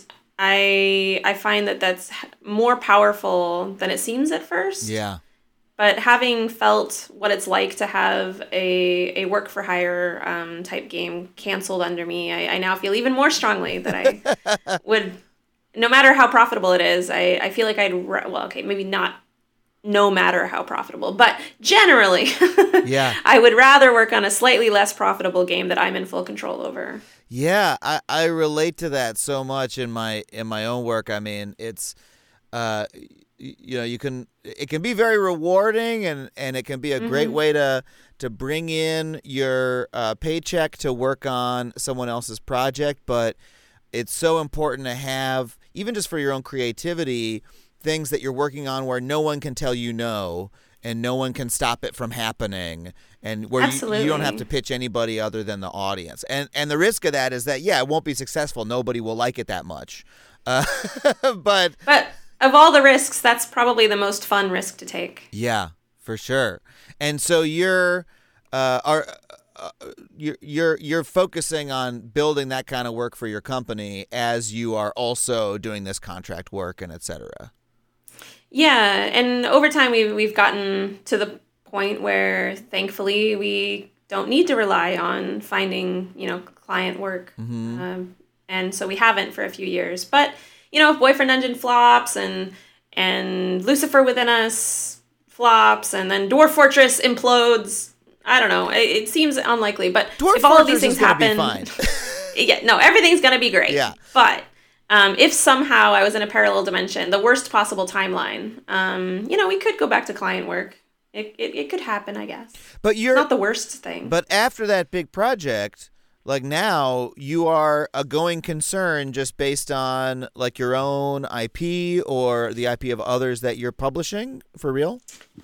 I I find that that's more powerful than it seems at first. Yeah. But having felt what it's like to have a, a work-for-hire um, type game canceled under me, I, I now feel even more strongly that I would, no matter how profitable it is, I, I feel like I'd, well, okay, maybe not no matter how profitable, but generally, yeah, I would rather work on a slightly less profitable game that I'm in full control over. Yeah, I, I relate to that so much in my in my own work. I mean, it's... Uh, you know, you can, it can be very rewarding and, and it can be a great mm-hmm. way to, to bring in your uh, paycheck to work on someone else's project. But it's so important to have, even just for your own creativity, things that you're working on where no one can tell you no and no one can stop it from happening, and where you, you don't have to pitch anybody other than the audience. And, and the risk of that is that, yeah, it won't be successful. Nobody will like it that much. Uh, but, but, Of all the risks, that's probably the most fun risk to take. Yeah, for sure. And so you're uh, are uh, you're you're you're focusing on building that kind of work for your company as you are also doing this contract work and et cetera. Yeah, and over time we've we've gotten to the point where thankfully we don't need to rely on finding you know client work, mm-hmm. um, and so we haven't for a few years, but. You know, if Boyfriend Engine flops and and Lucifer Within Us flops and then Dwarf Fortress implodes, I don't know. It, it seems unlikely, but Dwarf if all of these Fortress things is gonna be happen, fine. yeah, no, everything's gonna be great. Yeah. But um, if somehow I was in a parallel dimension, the worst possible timeline, um, you know, we could go back to client work. It it, it could happen, I guess. But you're It's not the worst thing. But after that big project, like now you are a going concern just based on like your own I P or the I P of others that you're publishing for real?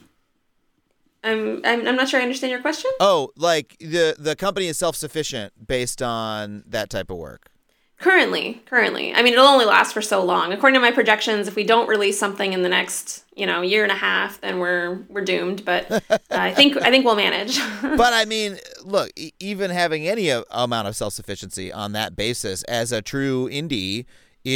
I'm, I'm I'm not sure I understand your question. Oh, like the the company is self-sufficient based on that type of work. Currently, currently. I mean, it'll only last for so long. According to my projections, if we don't release something in the next, you know, year and a half, then we're we're doomed. But uh, I think I think we'll manage. But I mean, look, e- even having any a- amount of self-sufficiency on that basis as a true indie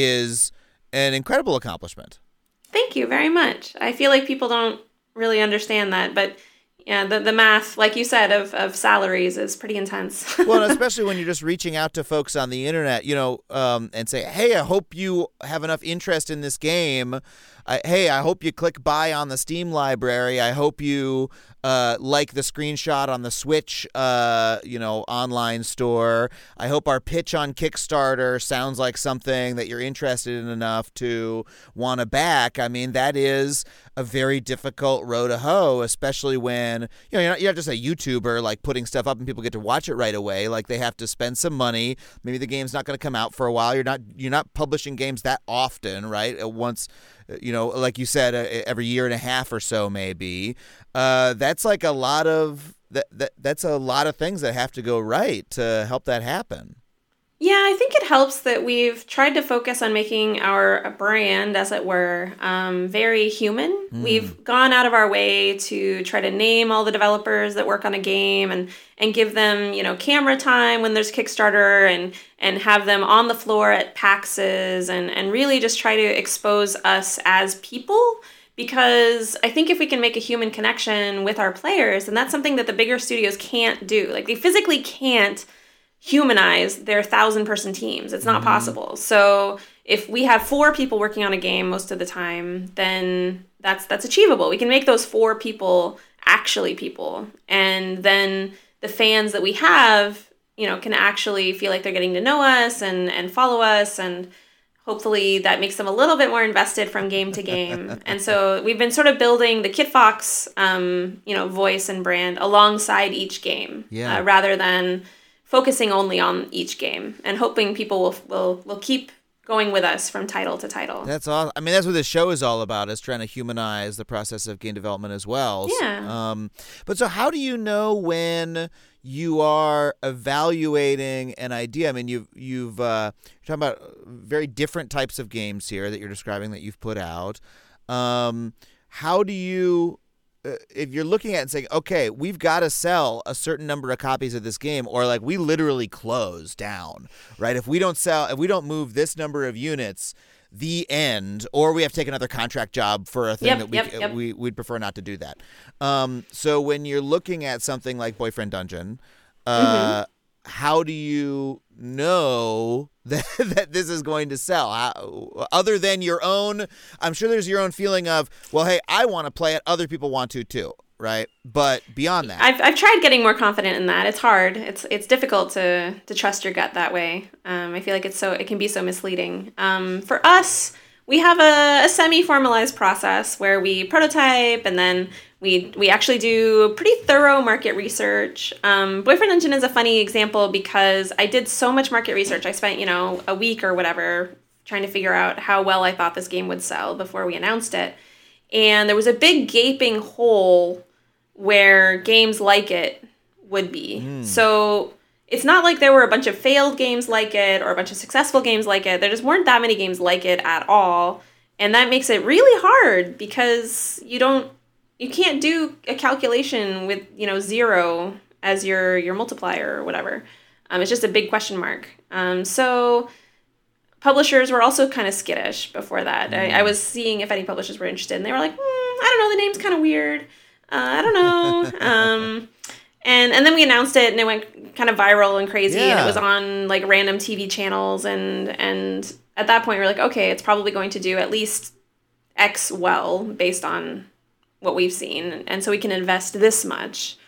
is an incredible accomplishment. Thank you very much. I feel like people don't really understand that, but yeah, the the math, like you said, of, of salaries is pretty intense. Well, and especially when you're just reaching out to folks on the internet, you know, um, and say, hey, I hope you have enough interest in this game. I, hey, I hope you click buy on the Steam library. I hope you uh, like the screenshot on the Switch, uh, you know, online store. I hope our pitch on Kickstarter sounds like something that you're interested in enough to want to back. I mean, that is a very difficult row to hoe, especially when, you know, you're not, you're not just a YouTuber like putting stuff up and people get to watch it right away. Like they have to spend some money. Maybe the game's not going to come out for a while. You're not you're not publishing games that often, right? Once, you know, like you said, uh, every year and a half or so, maybe. Uh, that's like a lot of that, that. That's a lot of things that have to go right to help that happen. Yeah, I think it helps that we've tried to focus on making our brand, as it were, um, very human. Mm. We've gone out of our way to try to name all the developers that work on a game and, and give them, you know, camera time when there's Kickstarter and and have them on the floor at PAXs and, and really just try to expose us as people. Because I think if we can make a human connection with our players, then that's something that the bigger studios can't do. Like, they physically can't humanize their thousand person teams. It's not mm-hmm. possible. So if we have four people working on a game most of the time, then that's that's achievable. We can make those four people actually people. And then the fans that we have, you know, can actually feel like they're getting to know us and, and follow us, and hopefully that makes them a little bit more invested from game to game. And so we've been sort of building the Kitfox, um, you know, voice and brand alongside each game, yeah. uh, rather than focusing only on each game and hoping people will will will keep going with us from title to title. That's all. I mean, that's what this show is all about, is trying to humanize the process of game development as well. Yeah. Um, but so how do you know when you are evaluating an idea? I mean, you've, you've uh, you're talking about very different types of games here that you're describing that you've put out. Um, how do you... Uh, if you're looking at it and saying, okay, we've got to sell a certain number of copies of this game, or like we literally close down, right? If we don't sell, if we don't move this number of units, the end, or we have to take another contract job for a thing yep, that we, yep, yep. we we'd prefer not to do that. Um, so when you're looking at something like Boyfriend Dungeon, uh, mm-hmm. how do you know that, that this is going to sell? How, other than your own, I'm sure there's your own feeling of, well, hey, I want to play it, other people want to too, right? But beyond that, I've I've tried getting more confident in that. It's hard. It's it's difficult to to trust your gut that way. Um, I feel like it's so it can be so misleading. Um, for us, we have a, a semi-formalized process where we prototype and then we we actually do pretty thorough market research. Um, Boyfriend Dungeon is a funny example because I did so much market research. I spent, you know, a week or whatever trying to figure out how well I thought this game would sell before we announced it. And there was a big gaping hole where games like it would be. Mm. So it's not like there were a bunch of failed games like it or a bunch of successful games like it. There just weren't that many games like it at all. And that makes it really hard because you don't You can't do a calculation with, you know, zero as your, your multiplier or whatever. Um, it's just a big question mark. Um, so publishers were also kind of skittish before that. Mm. I, I was seeing if any publishers were interested, and they were like, mm, I don't know, the name's kind of weird. Uh, I don't know. um, and and then we announced it, and it went kind of viral and crazy, yeah. and it was on like random T V channels, and and at that point we were like, okay, it's probably going to do at least X well based on what we've seen, and so we can invest this much.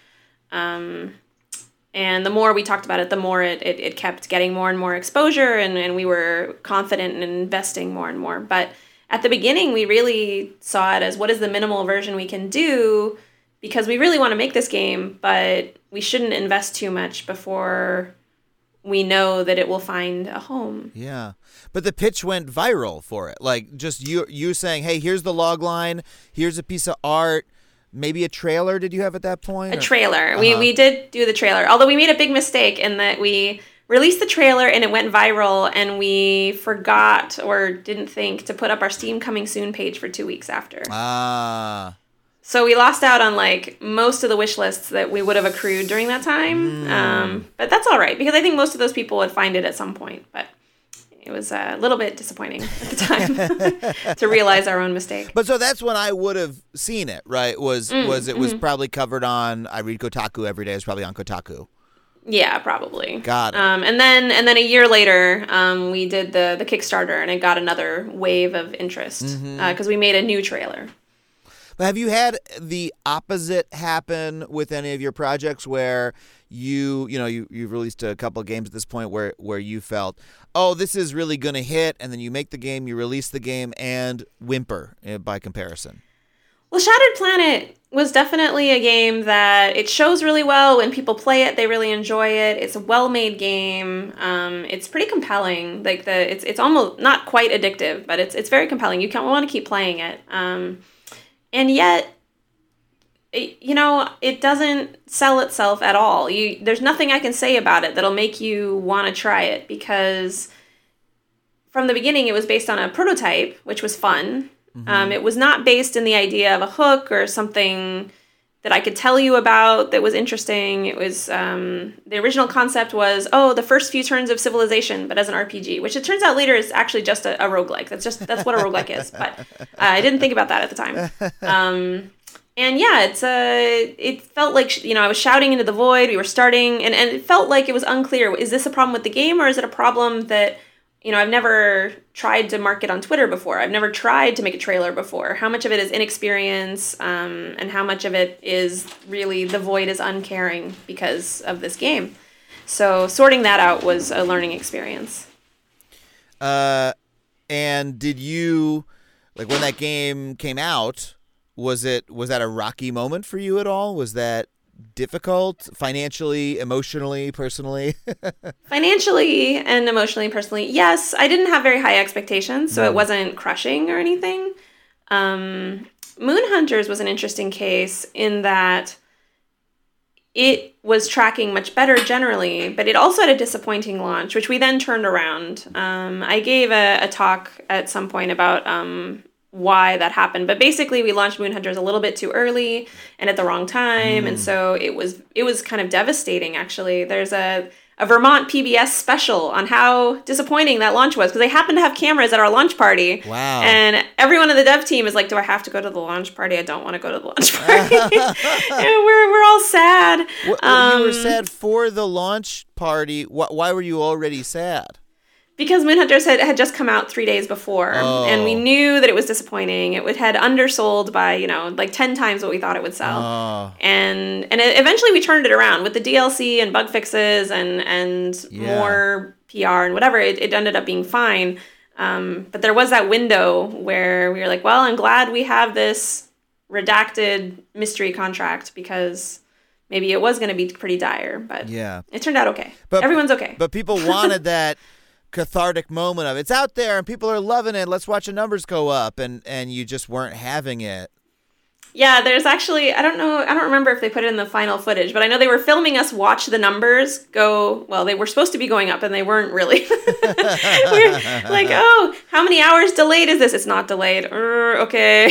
Um, and the more we talked about it, the more it, it, it kept getting more and more exposure, and, and we were confident in investing more and more. But at the beginning, we really saw it as what is the minimal version we can do, because we really want to make this game, but we shouldn't invest too much before we know that it will find a home. Yeah. But the pitch went viral for it. Like, just you you saying, hey, here's the log line, here's a piece of art, maybe a trailer did you have at that point? A or? trailer. Uh-huh. We we did do the trailer, although we made a big mistake in that we released the trailer and it went viral, and we forgot or didn't think to put up our Steam Coming Soon page for two weeks after. Ah. So we lost out on like most of the wish lists that we would have accrued during that time. Mm. Um, but that's all right, because I think most of those people would find it at some point. But it was a little bit disappointing at the time to realize our own mistake. But so that's when I would have seen it, right? Was Mm, was it was mm-hmm. probably covered on, I read Kotaku every day, it's probably on Kotaku. Yeah, probably. Got it. Um, and then and then a year later, um, we did the the Kickstarter, and it got another wave of interest because Mm-hmm. uh, we made a new trailer. But have you had the opposite happen with any of your projects where you, you know, you, you've released a couple of games at this point where, where you felt, oh, this is really going to hit, and then you make the game, you release the game, and whimper uh, by comparison? Well, Shattered Planet was definitely a game that it shows really well. When people play it, they really enjoy it. It's a well-made game. Um, it's pretty compelling. Like the, it's it's almost not quite addictive, but it's it's very compelling. You can want to keep playing it. Um, and yet, it, you know, it doesn't sell itself at all. You there's nothing I can say about it that'll make you want to try it, because from the beginning it was based on a prototype, which was fun. Mm-hmm. Um, it was not based in the idea of a hook or something that I could tell you about that was interesting. It was, um, the original concept was, oh, the first few turns of Civilization, but as an R P G, which it turns out later is actually just a, a roguelike. That's just, that's what a roguelike is. But uh, I didn't think about that at the time. Um, and yeah, it's a, it felt like, you know, I was shouting into the void. We were starting, and, and it felt like it was unclear. Is this a problem with the game, or is it a problem that, you know, I've never tried to market on Twitter before. I've never tried to make a trailer before. How much of it is inexperience, um, and how much of it is really the void is uncaring because of this game. So sorting that out was a learning experience. Uh, and did you, like, when that game came out, was it was that a rocky moment for you at all? Was that difficult financially, emotionally, personally? Financially and emotionally, personally, yes. I didn't have very high expectations, so No. it wasn't crushing or anything. Um, Moon Hunters was an interesting case in that it was tracking much better generally, but it also had a disappointing launch, which we then turned around. Um, I gave a, a talk at some point about um, why that happened, but basically we launched Moon Hunters a little bit too early and at the wrong time, mm. and so it was it was kind of devastating. Actually, there's a a Vermont P B S special on how disappointing that launch was, because they happened to have cameras at our launch party. Wow! And everyone in the dev team is like, "Do I have to go to the launch party? I don't want to go to the launch party." And we're we're all sad. What, um, you were sad for the launch party. Why, why were you already sad? Because Moon Hunters had, had just come out three days before, oh. and we knew that it was disappointing. It would, had undersold by, you know, like ten times what we thought it would sell. Oh. And and it, eventually we turned it around with the D L C and bug fixes and, and yeah. more P R and whatever. It, it ended up being fine. Um, but there was that window where we were like, well, I'm glad we have this redacted mystery contract, because maybe it was going to be pretty dire. But yeah. it turned out okay. But, Everyone's okay. But people wanted that cathartic moment of it's out there and people are loving it, let's watch the numbers go up, and and you just weren't having it. Yeah, there's actually, I don't know, I don't remember if they put it in the final footage, but I know they were filming us watch the numbers go, well, they were supposed to be going up and they weren't really. We're like, oh, how many hours delayed is this? It's not delayed. Uh, okay.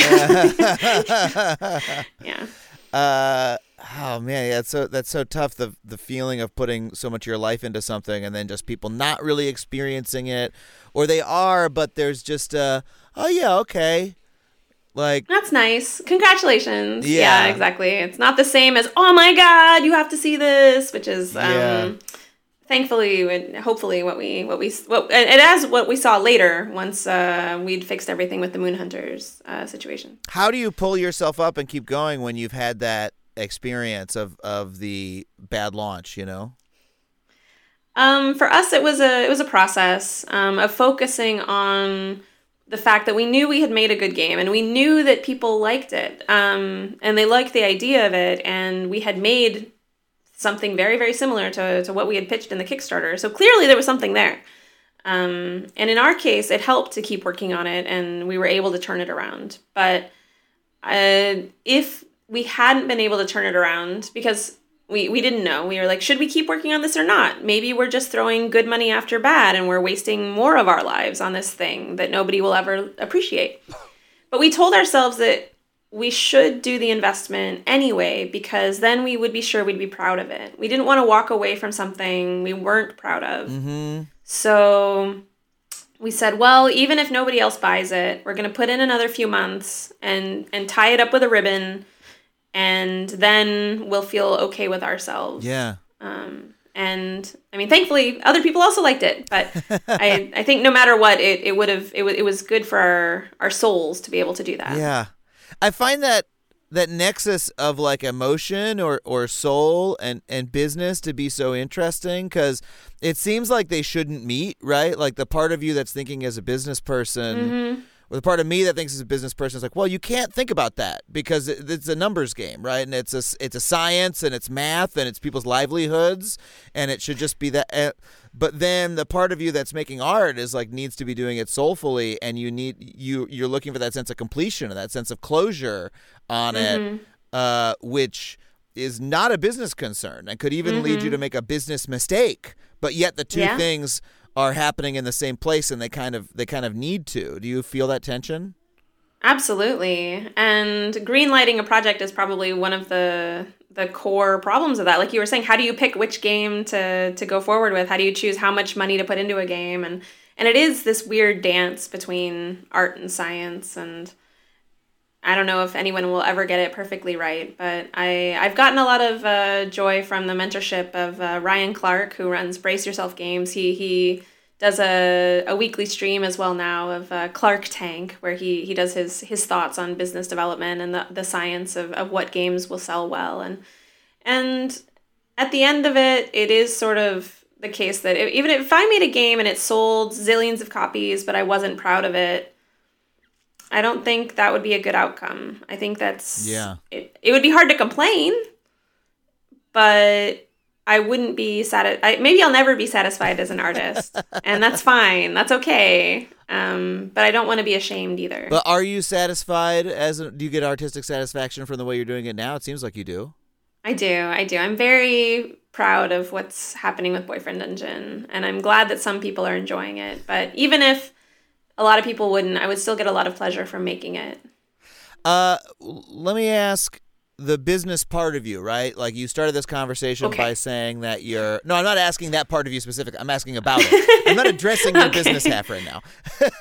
Yeah. Uh Oh man, yeah, that's so that's so tough. The the feeling of putting so much of your life into something and then just people not really experiencing it, or they are, but there's just uh oh yeah, okay, like that's nice. Congratulations. Yeah. Yeah, exactly. It's not the same as, oh my God, you have to see this, which is um, yeah. thankfully and hopefully what we what we what and as what we saw later once uh, we'd fixed everything with the Moon Hunters uh, situation. How do you pull yourself up and keep going when you've had that experience of, of the bad launch, you know? Um, for us, it was a it was a process um, of focusing on the fact that we knew we had made a good game, and we knew that people liked it, um, and they liked the idea of it, and we had made something very, very similar to, to what we had pitched in the Kickstarter. So clearly there was something there. Um, and in our case, it helped to keep working on it, and we were able to turn it around. But uh, if we hadn't been able to turn it around, because we, we didn't know, we were like, should we keep working on this or not? Maybe we're just throwing good money after bad, and we're wasting more of our lives on this thing that nobody will ever appreciate. But we told ourselves that we should do the investment anyway, because then we would be sure we'd be proud of it. We didn't want to walk away from something we weren't proud of. Mm-hmm. So we said, well, even if nobody else buys it, we're going to put in another few months and, and tie it up with a ribbon, and then we'll feel okay with ourselves. Yeah. Um, and I mean, thankfully, other people also liked it, but I I think no matter what, it, it would have it, w- it was good for our, our souls to be able to do that. Yeah. I find that that nexus of like emotion or, or soul and, and business to be so interesting, because it seems like they shouldn't meet, right? Like the part of you that's thinking as a business person, Mm-hmm. or the part of me that thinks as a business person is like, well, you can't think about that because it, it's a numbers game, right? And it's a, it's a science, and it's math, and it's people's livelihoods, and it should just be that. Uh, but then the part of you that's making art is like needs to be doing it soulfully, and you need you you're looking for that sense of completion and that sense of closure on Mm-hmm. it, uh, which is not a business concern and could even Mm-hmm. lead you to make a business mistake. But yet the two Yeah. things are happening in the same place, and they kind of they kind of need to. Do you feel that tension? Absolutely. And greenlighting a project is probably one of the the core problems of that. Like you were saying, how do you pick which game to to go forward with? How do you choose how much money to put into a game? And and it is this weird dance between art and science, and I don't know if anyone will ever get it perfectly right, but I, I've gotten a lot of uh, joy from the mentorship of uh, Ryan Clark, who runs Brace Yourself Games. He he does a, a weekly stream as well now of uh, Clark Tank, where he, he does his, his thoughts on business development and the, the science of, of what games will sell well. And and at the end of it, it is sort of the case that if, even if I made a game and it sold zillions of copies, but I wasn't proud of it, I don't think that would be a good outcome. I think that's Yeah. It, it would be hard to complain, but I wouldn't be satisfied. Maybe I'll never be satisfied as an artist, and that's fine. That's okay. Um, but I don't want to be ashamed either. But are you satisfied as a, do you get artistic satisfaction from the way you're doing it now? It seems like you do. I do. I do. I'm very proud of what's happening with Boyfriend Dungeon, and I'm glad that some people are enjoying it. But even if a lot of people wouldn't, I would still get a lot of pleasure from making it. Uh, let me ask the business part of you, right? Like you started this conversation Okay. by saying that you're, no, I'm not asking that part of you specifically. I'm asking about it. I'm not addressing your Okay. business half right now.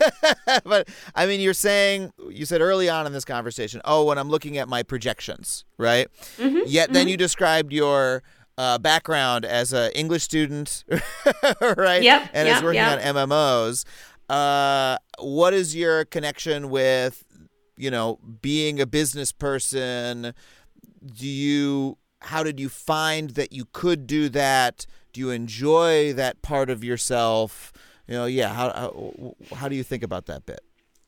But I mean, you're saying, you said early on in this conversation, oh, when I'm looking at my projections, right? Mm-hmm. Yet then you described your uh, background as an English student, right? Yep, And as yep, working yep. on M M Os. Uh, what is your connection with, you know, being a business person? Do you, how did you find that you could do that? Do you enjoy that part of yourself? You know, yeah. How, how, how do you think about that bit?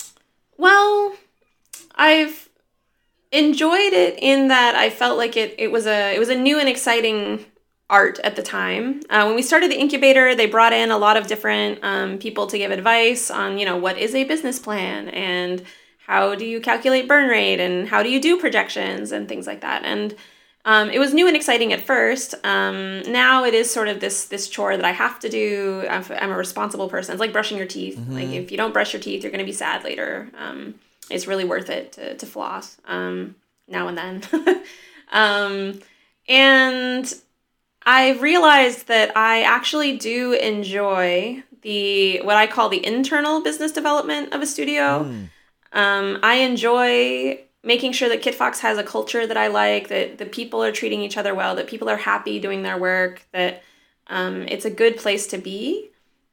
Well, I've enjoyed it in that I felt like it, it was a it was a new and exciting art at the time. Uh, when we started the incubator, they brought in a lot of different um, people to give advice on, you know, what is a business plan and how do you calculate burn rate and how do you do projections and things like that. And um, it was new and exciting at first. Um, now it is sort of this this chore that I have to do. I'm, I'm a responsible person. It's like brushing your teeth. Mm-hmm. Like if you don't brush your teeth, you're going to be sad later. Um, it's really worth it to, to floss um, now and then. um, and I've realized that I actually do enjoy the what I call the internal business development of a studio. Mm. Um, I enjoy making sure that KitFox has a culture that I like, that the people are treating each other well, that people are happy doing their work, that um, it's a good place to be,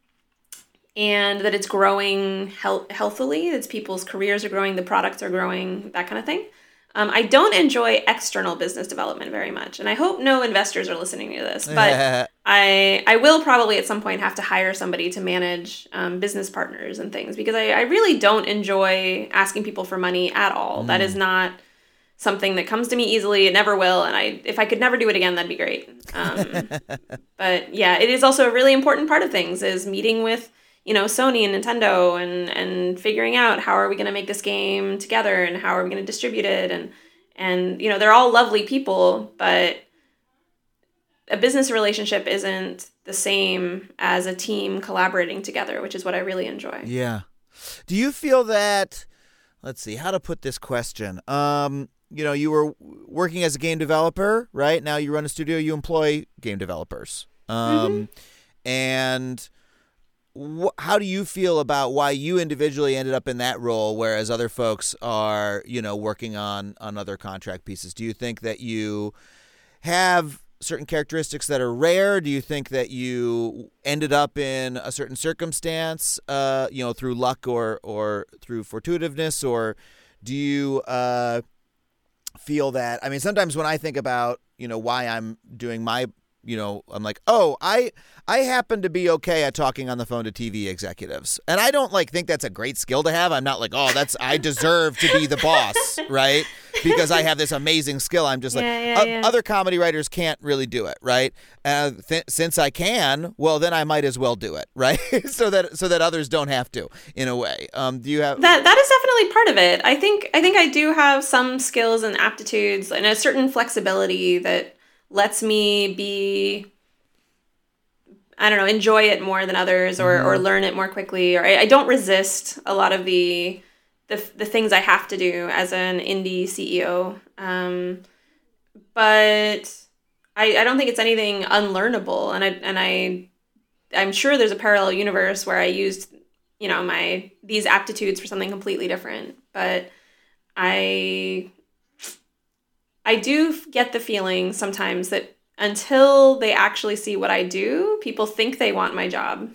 and that it's growing health- healthily, that people's careers are growing, the products are growing, that kind of thing. Um, I don't enjoy external business development very much, and I hope no investors are listening to this, but I I will probably at some point have to hire somebody to manage um, business partners and things, because I, I really don't enjoy asking people for money at all. Mm. That is not something that comes to me easily. It never will, and I if I could never do it again, that'd be great. Um, but yeah, it is also a really important part of things, is meeting with, you know, Sony and Nintendo and, and figuring out how are we going to make this game together and how are we going to distribute it. And, and, you know, they're all lovely people, but a business relationship isn't the same as a team collaborating together, which is what I really enjoy. Yeah. Do you feel that, let's see, how to put this question. Um, you know, you were working as a game developer, right? Now you run a studio, you employ game developers. Um, mm-hmm. And how do you feel about why you individually ended up in that role, whereas other folks are, you know, working on, on other contract pieces? Do you think that you have certain characteristics that are rare? Do you think that you ended up in a certain circumstance, uh, you know, through luck or, or through fortuitiveness? Or do you uh, feel that, I mean, sometimes when I think about, you know, why I'm doing my, you know, I'm like, oh, I I happen to be okay at talking on the phone to T V executives. And I don't like think that's a great skill to have. I'm not like, oh, that's I deserve to be the boss, right? Because I have this amazing skill. I'm just like, yeah, yeah, uh, yeah. Other comedy writers can't really do it, right? Uh, th- since I can, well, then I might as well do it, right? so that so that others don't have to, in a way. Um, do you have that? That is definitely part of it. I think I think I do have some skills and aptitudes and a certain flexibility that lets me be, I don't know, enjoy it more than others, or, mm-hmm. or learn it more quickly. Or I, I don't resist a lot of the, the the things I have to do as an indie C E O. Um, but I, I don't think it's anything unlearnable. And I and I I'm sure there's a parallel universe where I used, you know, my these aptitudes for something completely different. But I. I do get the feeling sometimes that until they actually see what I do, people think they want my job.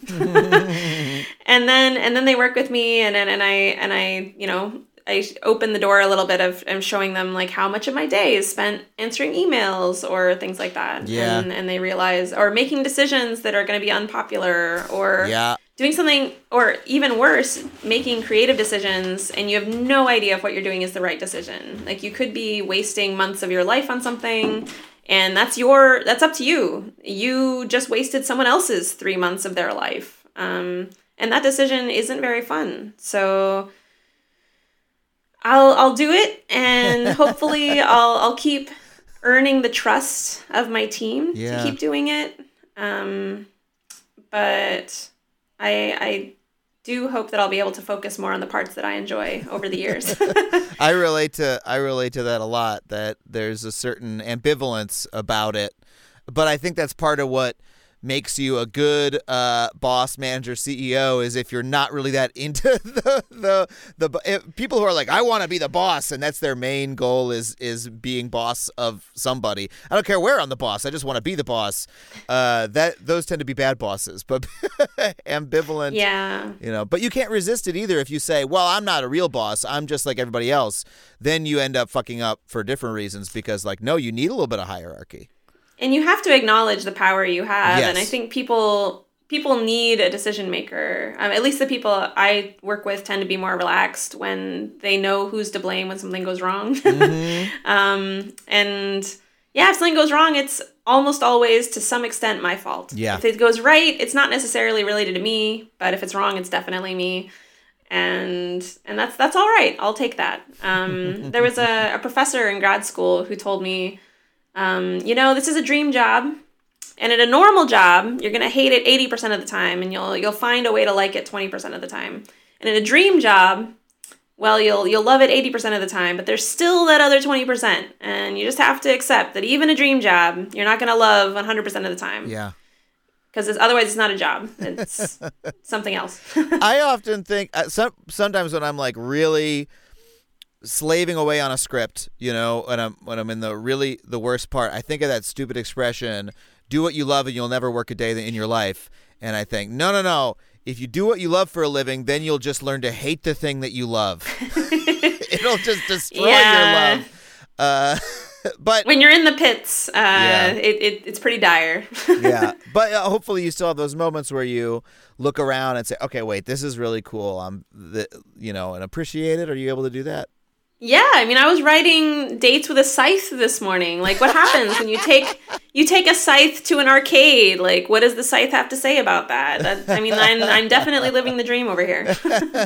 and then and then they work with me, and and, and I and I, you know, I open the door a little bit of and showing them like how much of my day is spent answering emails or things like that. Yeah. And and they realize, or making decisions that are going to be unpopular, or yeah. doing something, or even worse, making creative decisions and you have no idea if what you're doing is the right decision. Like, you could be wasting months of your life on something, and that's your that's up to you. You just wasted someone else's three months of their life. Um, and that decision isn't very fun. So I'll I'll do it, and hopefully I'll I'll keep earning the trust of my team yeah. to keep doing it. Um, but I, I do hope that I'll be able to focus more on the parts that I enjoy over the years. I relate to I relate to that a lot, that there's a certain ambivalence about it. But I think that's part of what makes you a good uh, boss, manager, C E O, is if you're not really that into the the the if people who are like, I want to be the boss, and that's their main goal is is being boss of somebody. I don't care where I'm the boss. I just want to be the boss. Uh, that those tend to be bad bosses, but ambivalent. Yeah. You know, but you can't resist it either if you say, well, I'm not a real boss. I'm just like everybody else. Then you end up fucking up for different reasons, because like, no, you need a little bit of hierarchy. And you have to acknowledge the power you have. Yes. And I think people people need a decision maker. Um, at least the people I work with tend to be more relaxed when they know who's to blame when something goes wrong. Mm-hmm. um, and yeah, if something goes wrong, it's almost always to some extent my fault. Yeah. If it goes right, it's not necessarily related to me, but if it's wrong, it's definitely me. And and that's that's all right. I'll take that. Um, there was a, a professor in grad school who told me, Um, you know, this is a dream job, and at a normal job, you're going to hate it eighty percent of the time, and you'll you'll find a way to like it twenty percent of the time. And in a dream job, well, you'll you'll love it eighty percent of the time, but there's still that other twenty percent, and you just have to accept that even a dream job, you're not going to love one hundred percent of the time. Yeah. Because it's, otherwise it's not a job. It's something else. I often think, uh, some, sometimes when I'm like really slaving away on a script, you know, when I'm when I'm in the really the worst part, I think of that stupid expression, do what you love and you'll never work a day in your life. And I think, no, no, no. If you do what you love for a living, then you'll just learn to hate the thing that you love. It'll just destroy yeah. your love. Uh, but when you're in the pits, uh, Yeah. it, it it's pretty dire. yeah, but uh, hopefully you still have those moments where you look around and say, okay, wait, this is really cool. I'm, the, you know, and appreciate it. Are you able to do that? Yeah, I mean, I was writing dates with a scythe this morning. Like, what happens when you take you take a scythe to an arcade? Like, what does the scythe have to say about that? that I mean, I'm I'm definitely living the dream over here.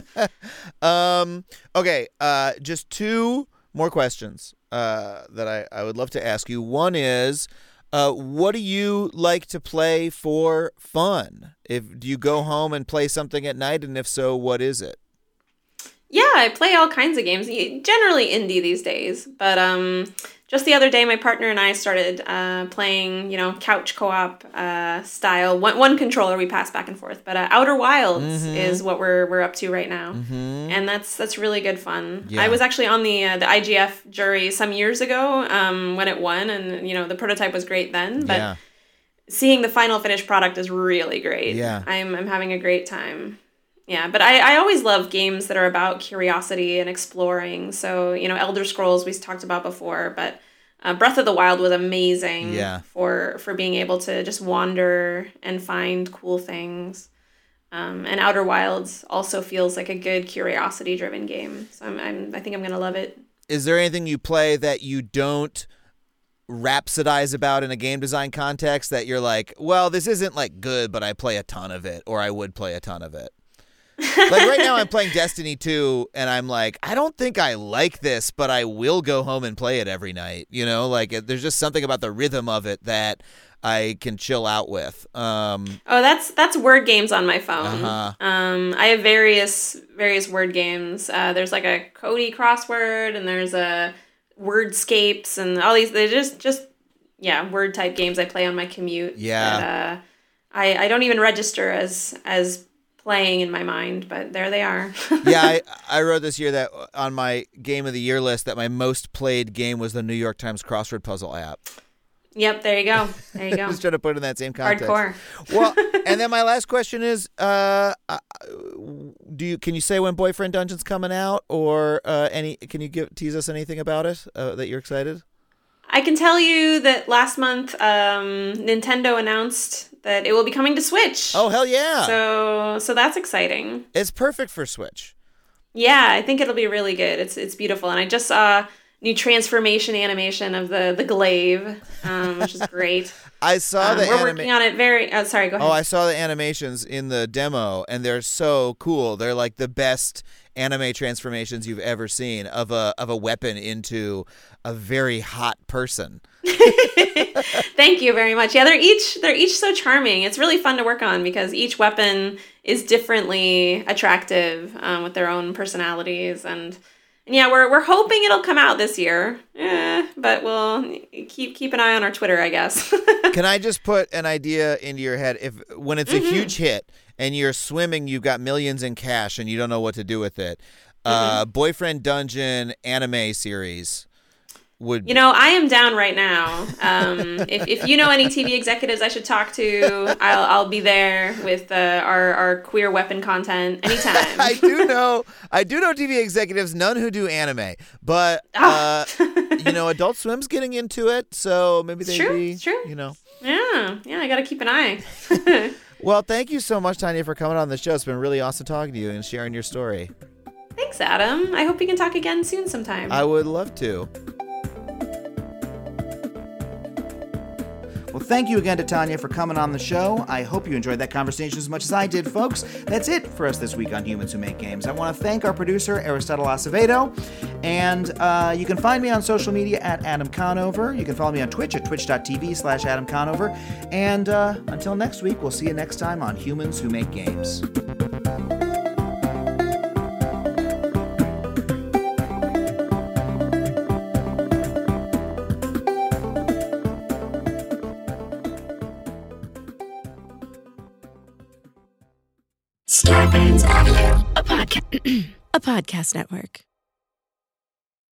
um. Okay. Uh. Just two more questions. Uh. That I I would love to ask you. One is, uh, what do you like to play for fun? If do you go home and play something at night, and if so, what is it? Yeah, I play all kinds of games, generally indie these days. But um, just the other day, my partner and I started uh, playing, you know, couch co-op uh, style. One, one controller we pass back and forth. But uh, Outer Wilds Mm-hmm. is what we're we're up to right now, Mm-hmm. and that's that's really good fun. Yeah. I was actually on the uh, the I G F jury some years ago um, when it won, and you know the prototype was great then. But Yeah. seeing the final finished product is really great. Yeah. I'm I'm having a great time. Yeah, but I, I always love games that are about curiosity and exploring. So, you know, Elder Scrolls we talked about before, but uh, Breath of the Wild was amazing Yeah. for for being able to just wander and find cool things. Um, and Outer Wilds also feels like a good curiosity-driven game. So I'm, I'm I think I'm gonna love it. Is there anything you play that you don't rhapsodize about in a game design context that you're like, well, this isn't like good, but I play a ton of it, or I would play a ton of it? Like right now I'm playing Destiny two and I'm like, I don't think I like this, but I will go home and play it every night. You know, like there's just something about the rhythm of it that I can chill out with. Um, Oh, that's that's word games on my phone. Uh-huh. Um, I have various various word games. Uh, there's like a Cody crossword, and there's a Wordscapes, and all these. They're just just yeah, word type games I play on my commute. Yeah. That, uh, I I don't even register as as playing in my mind, but there they are. yeah, I, I wrote this year that on my game of the year list that my most played game was the New York Times crossword puzzle app. Yep, there you go. There you I go. was trying to put it in that same context. Hardcore. Well, and then my last question is, uh, uh, do you can you say when Boyfriend Dungeon's coming out, or uh, any? Can you give tease us anything about it uh, that you're excited? I can tell you that last month, um, Nintendo announced that it will be coming to Switch. Oh hell yeah! So, so that's exciting. It's perfect for Switch. Yeah, I think it'll be really good. It's it's beautiful, and I just saw new transformation animation of the the glaive, um, which is great. I saw Um, the we're anima- working on it very. Oh, sorry, go ahead. Oh, I saw the animations in the demo, and they're so cool. They're like the best anime transformations you've ever seen of a of a weapon into a very hot person. Thank you very much. Yeah, they're each they're each so charming. It's really fun to work on because each weapon is differently attractive um, with their own personalities, and, and yeah, we're we're hoping it'll come out this year. Eh, but we'll keep keep an eye on our Twitter, I guess. Can I just put an idea into your head? If when it's a huge hit and you're swimming, you've got millions in cash and you don't know what to do with it. Uh, Boyfriend Dungeon anime series would. You know, I am down right now. Um, if, if you know any T V executives I should talk to, I'll I'll be there with uh, our our queer weapon content anytime. I do know, I do know T V executives, none who do anime, but uh, you know, Adult Swim's getting into it, so maybe they'd true, be, it's true. you know. Yeah, yeah, I got to keep an eye. Well, thank you so much, Tanya, for coming on the show. It's been really awesome talking to you and sharing your story. Thanks, Adam. I hope we can talk again soon sometime. I would love to. Well, thank you again to Tanya for coming on the show. I hope you enjoyed that conversation as much as I did, folks. That's it for us this week on Humans Who Make Games. I want to thank our producer, Aristotle Acevedo, and uh, you can find me on social media at Adam Conover. You can follow me on Twitch at twitch.tv slash Adam Conover. And uh, until next week, we'll see you next time on Humans Who Make Games. Starburns Audio, a podcast, a podcast network.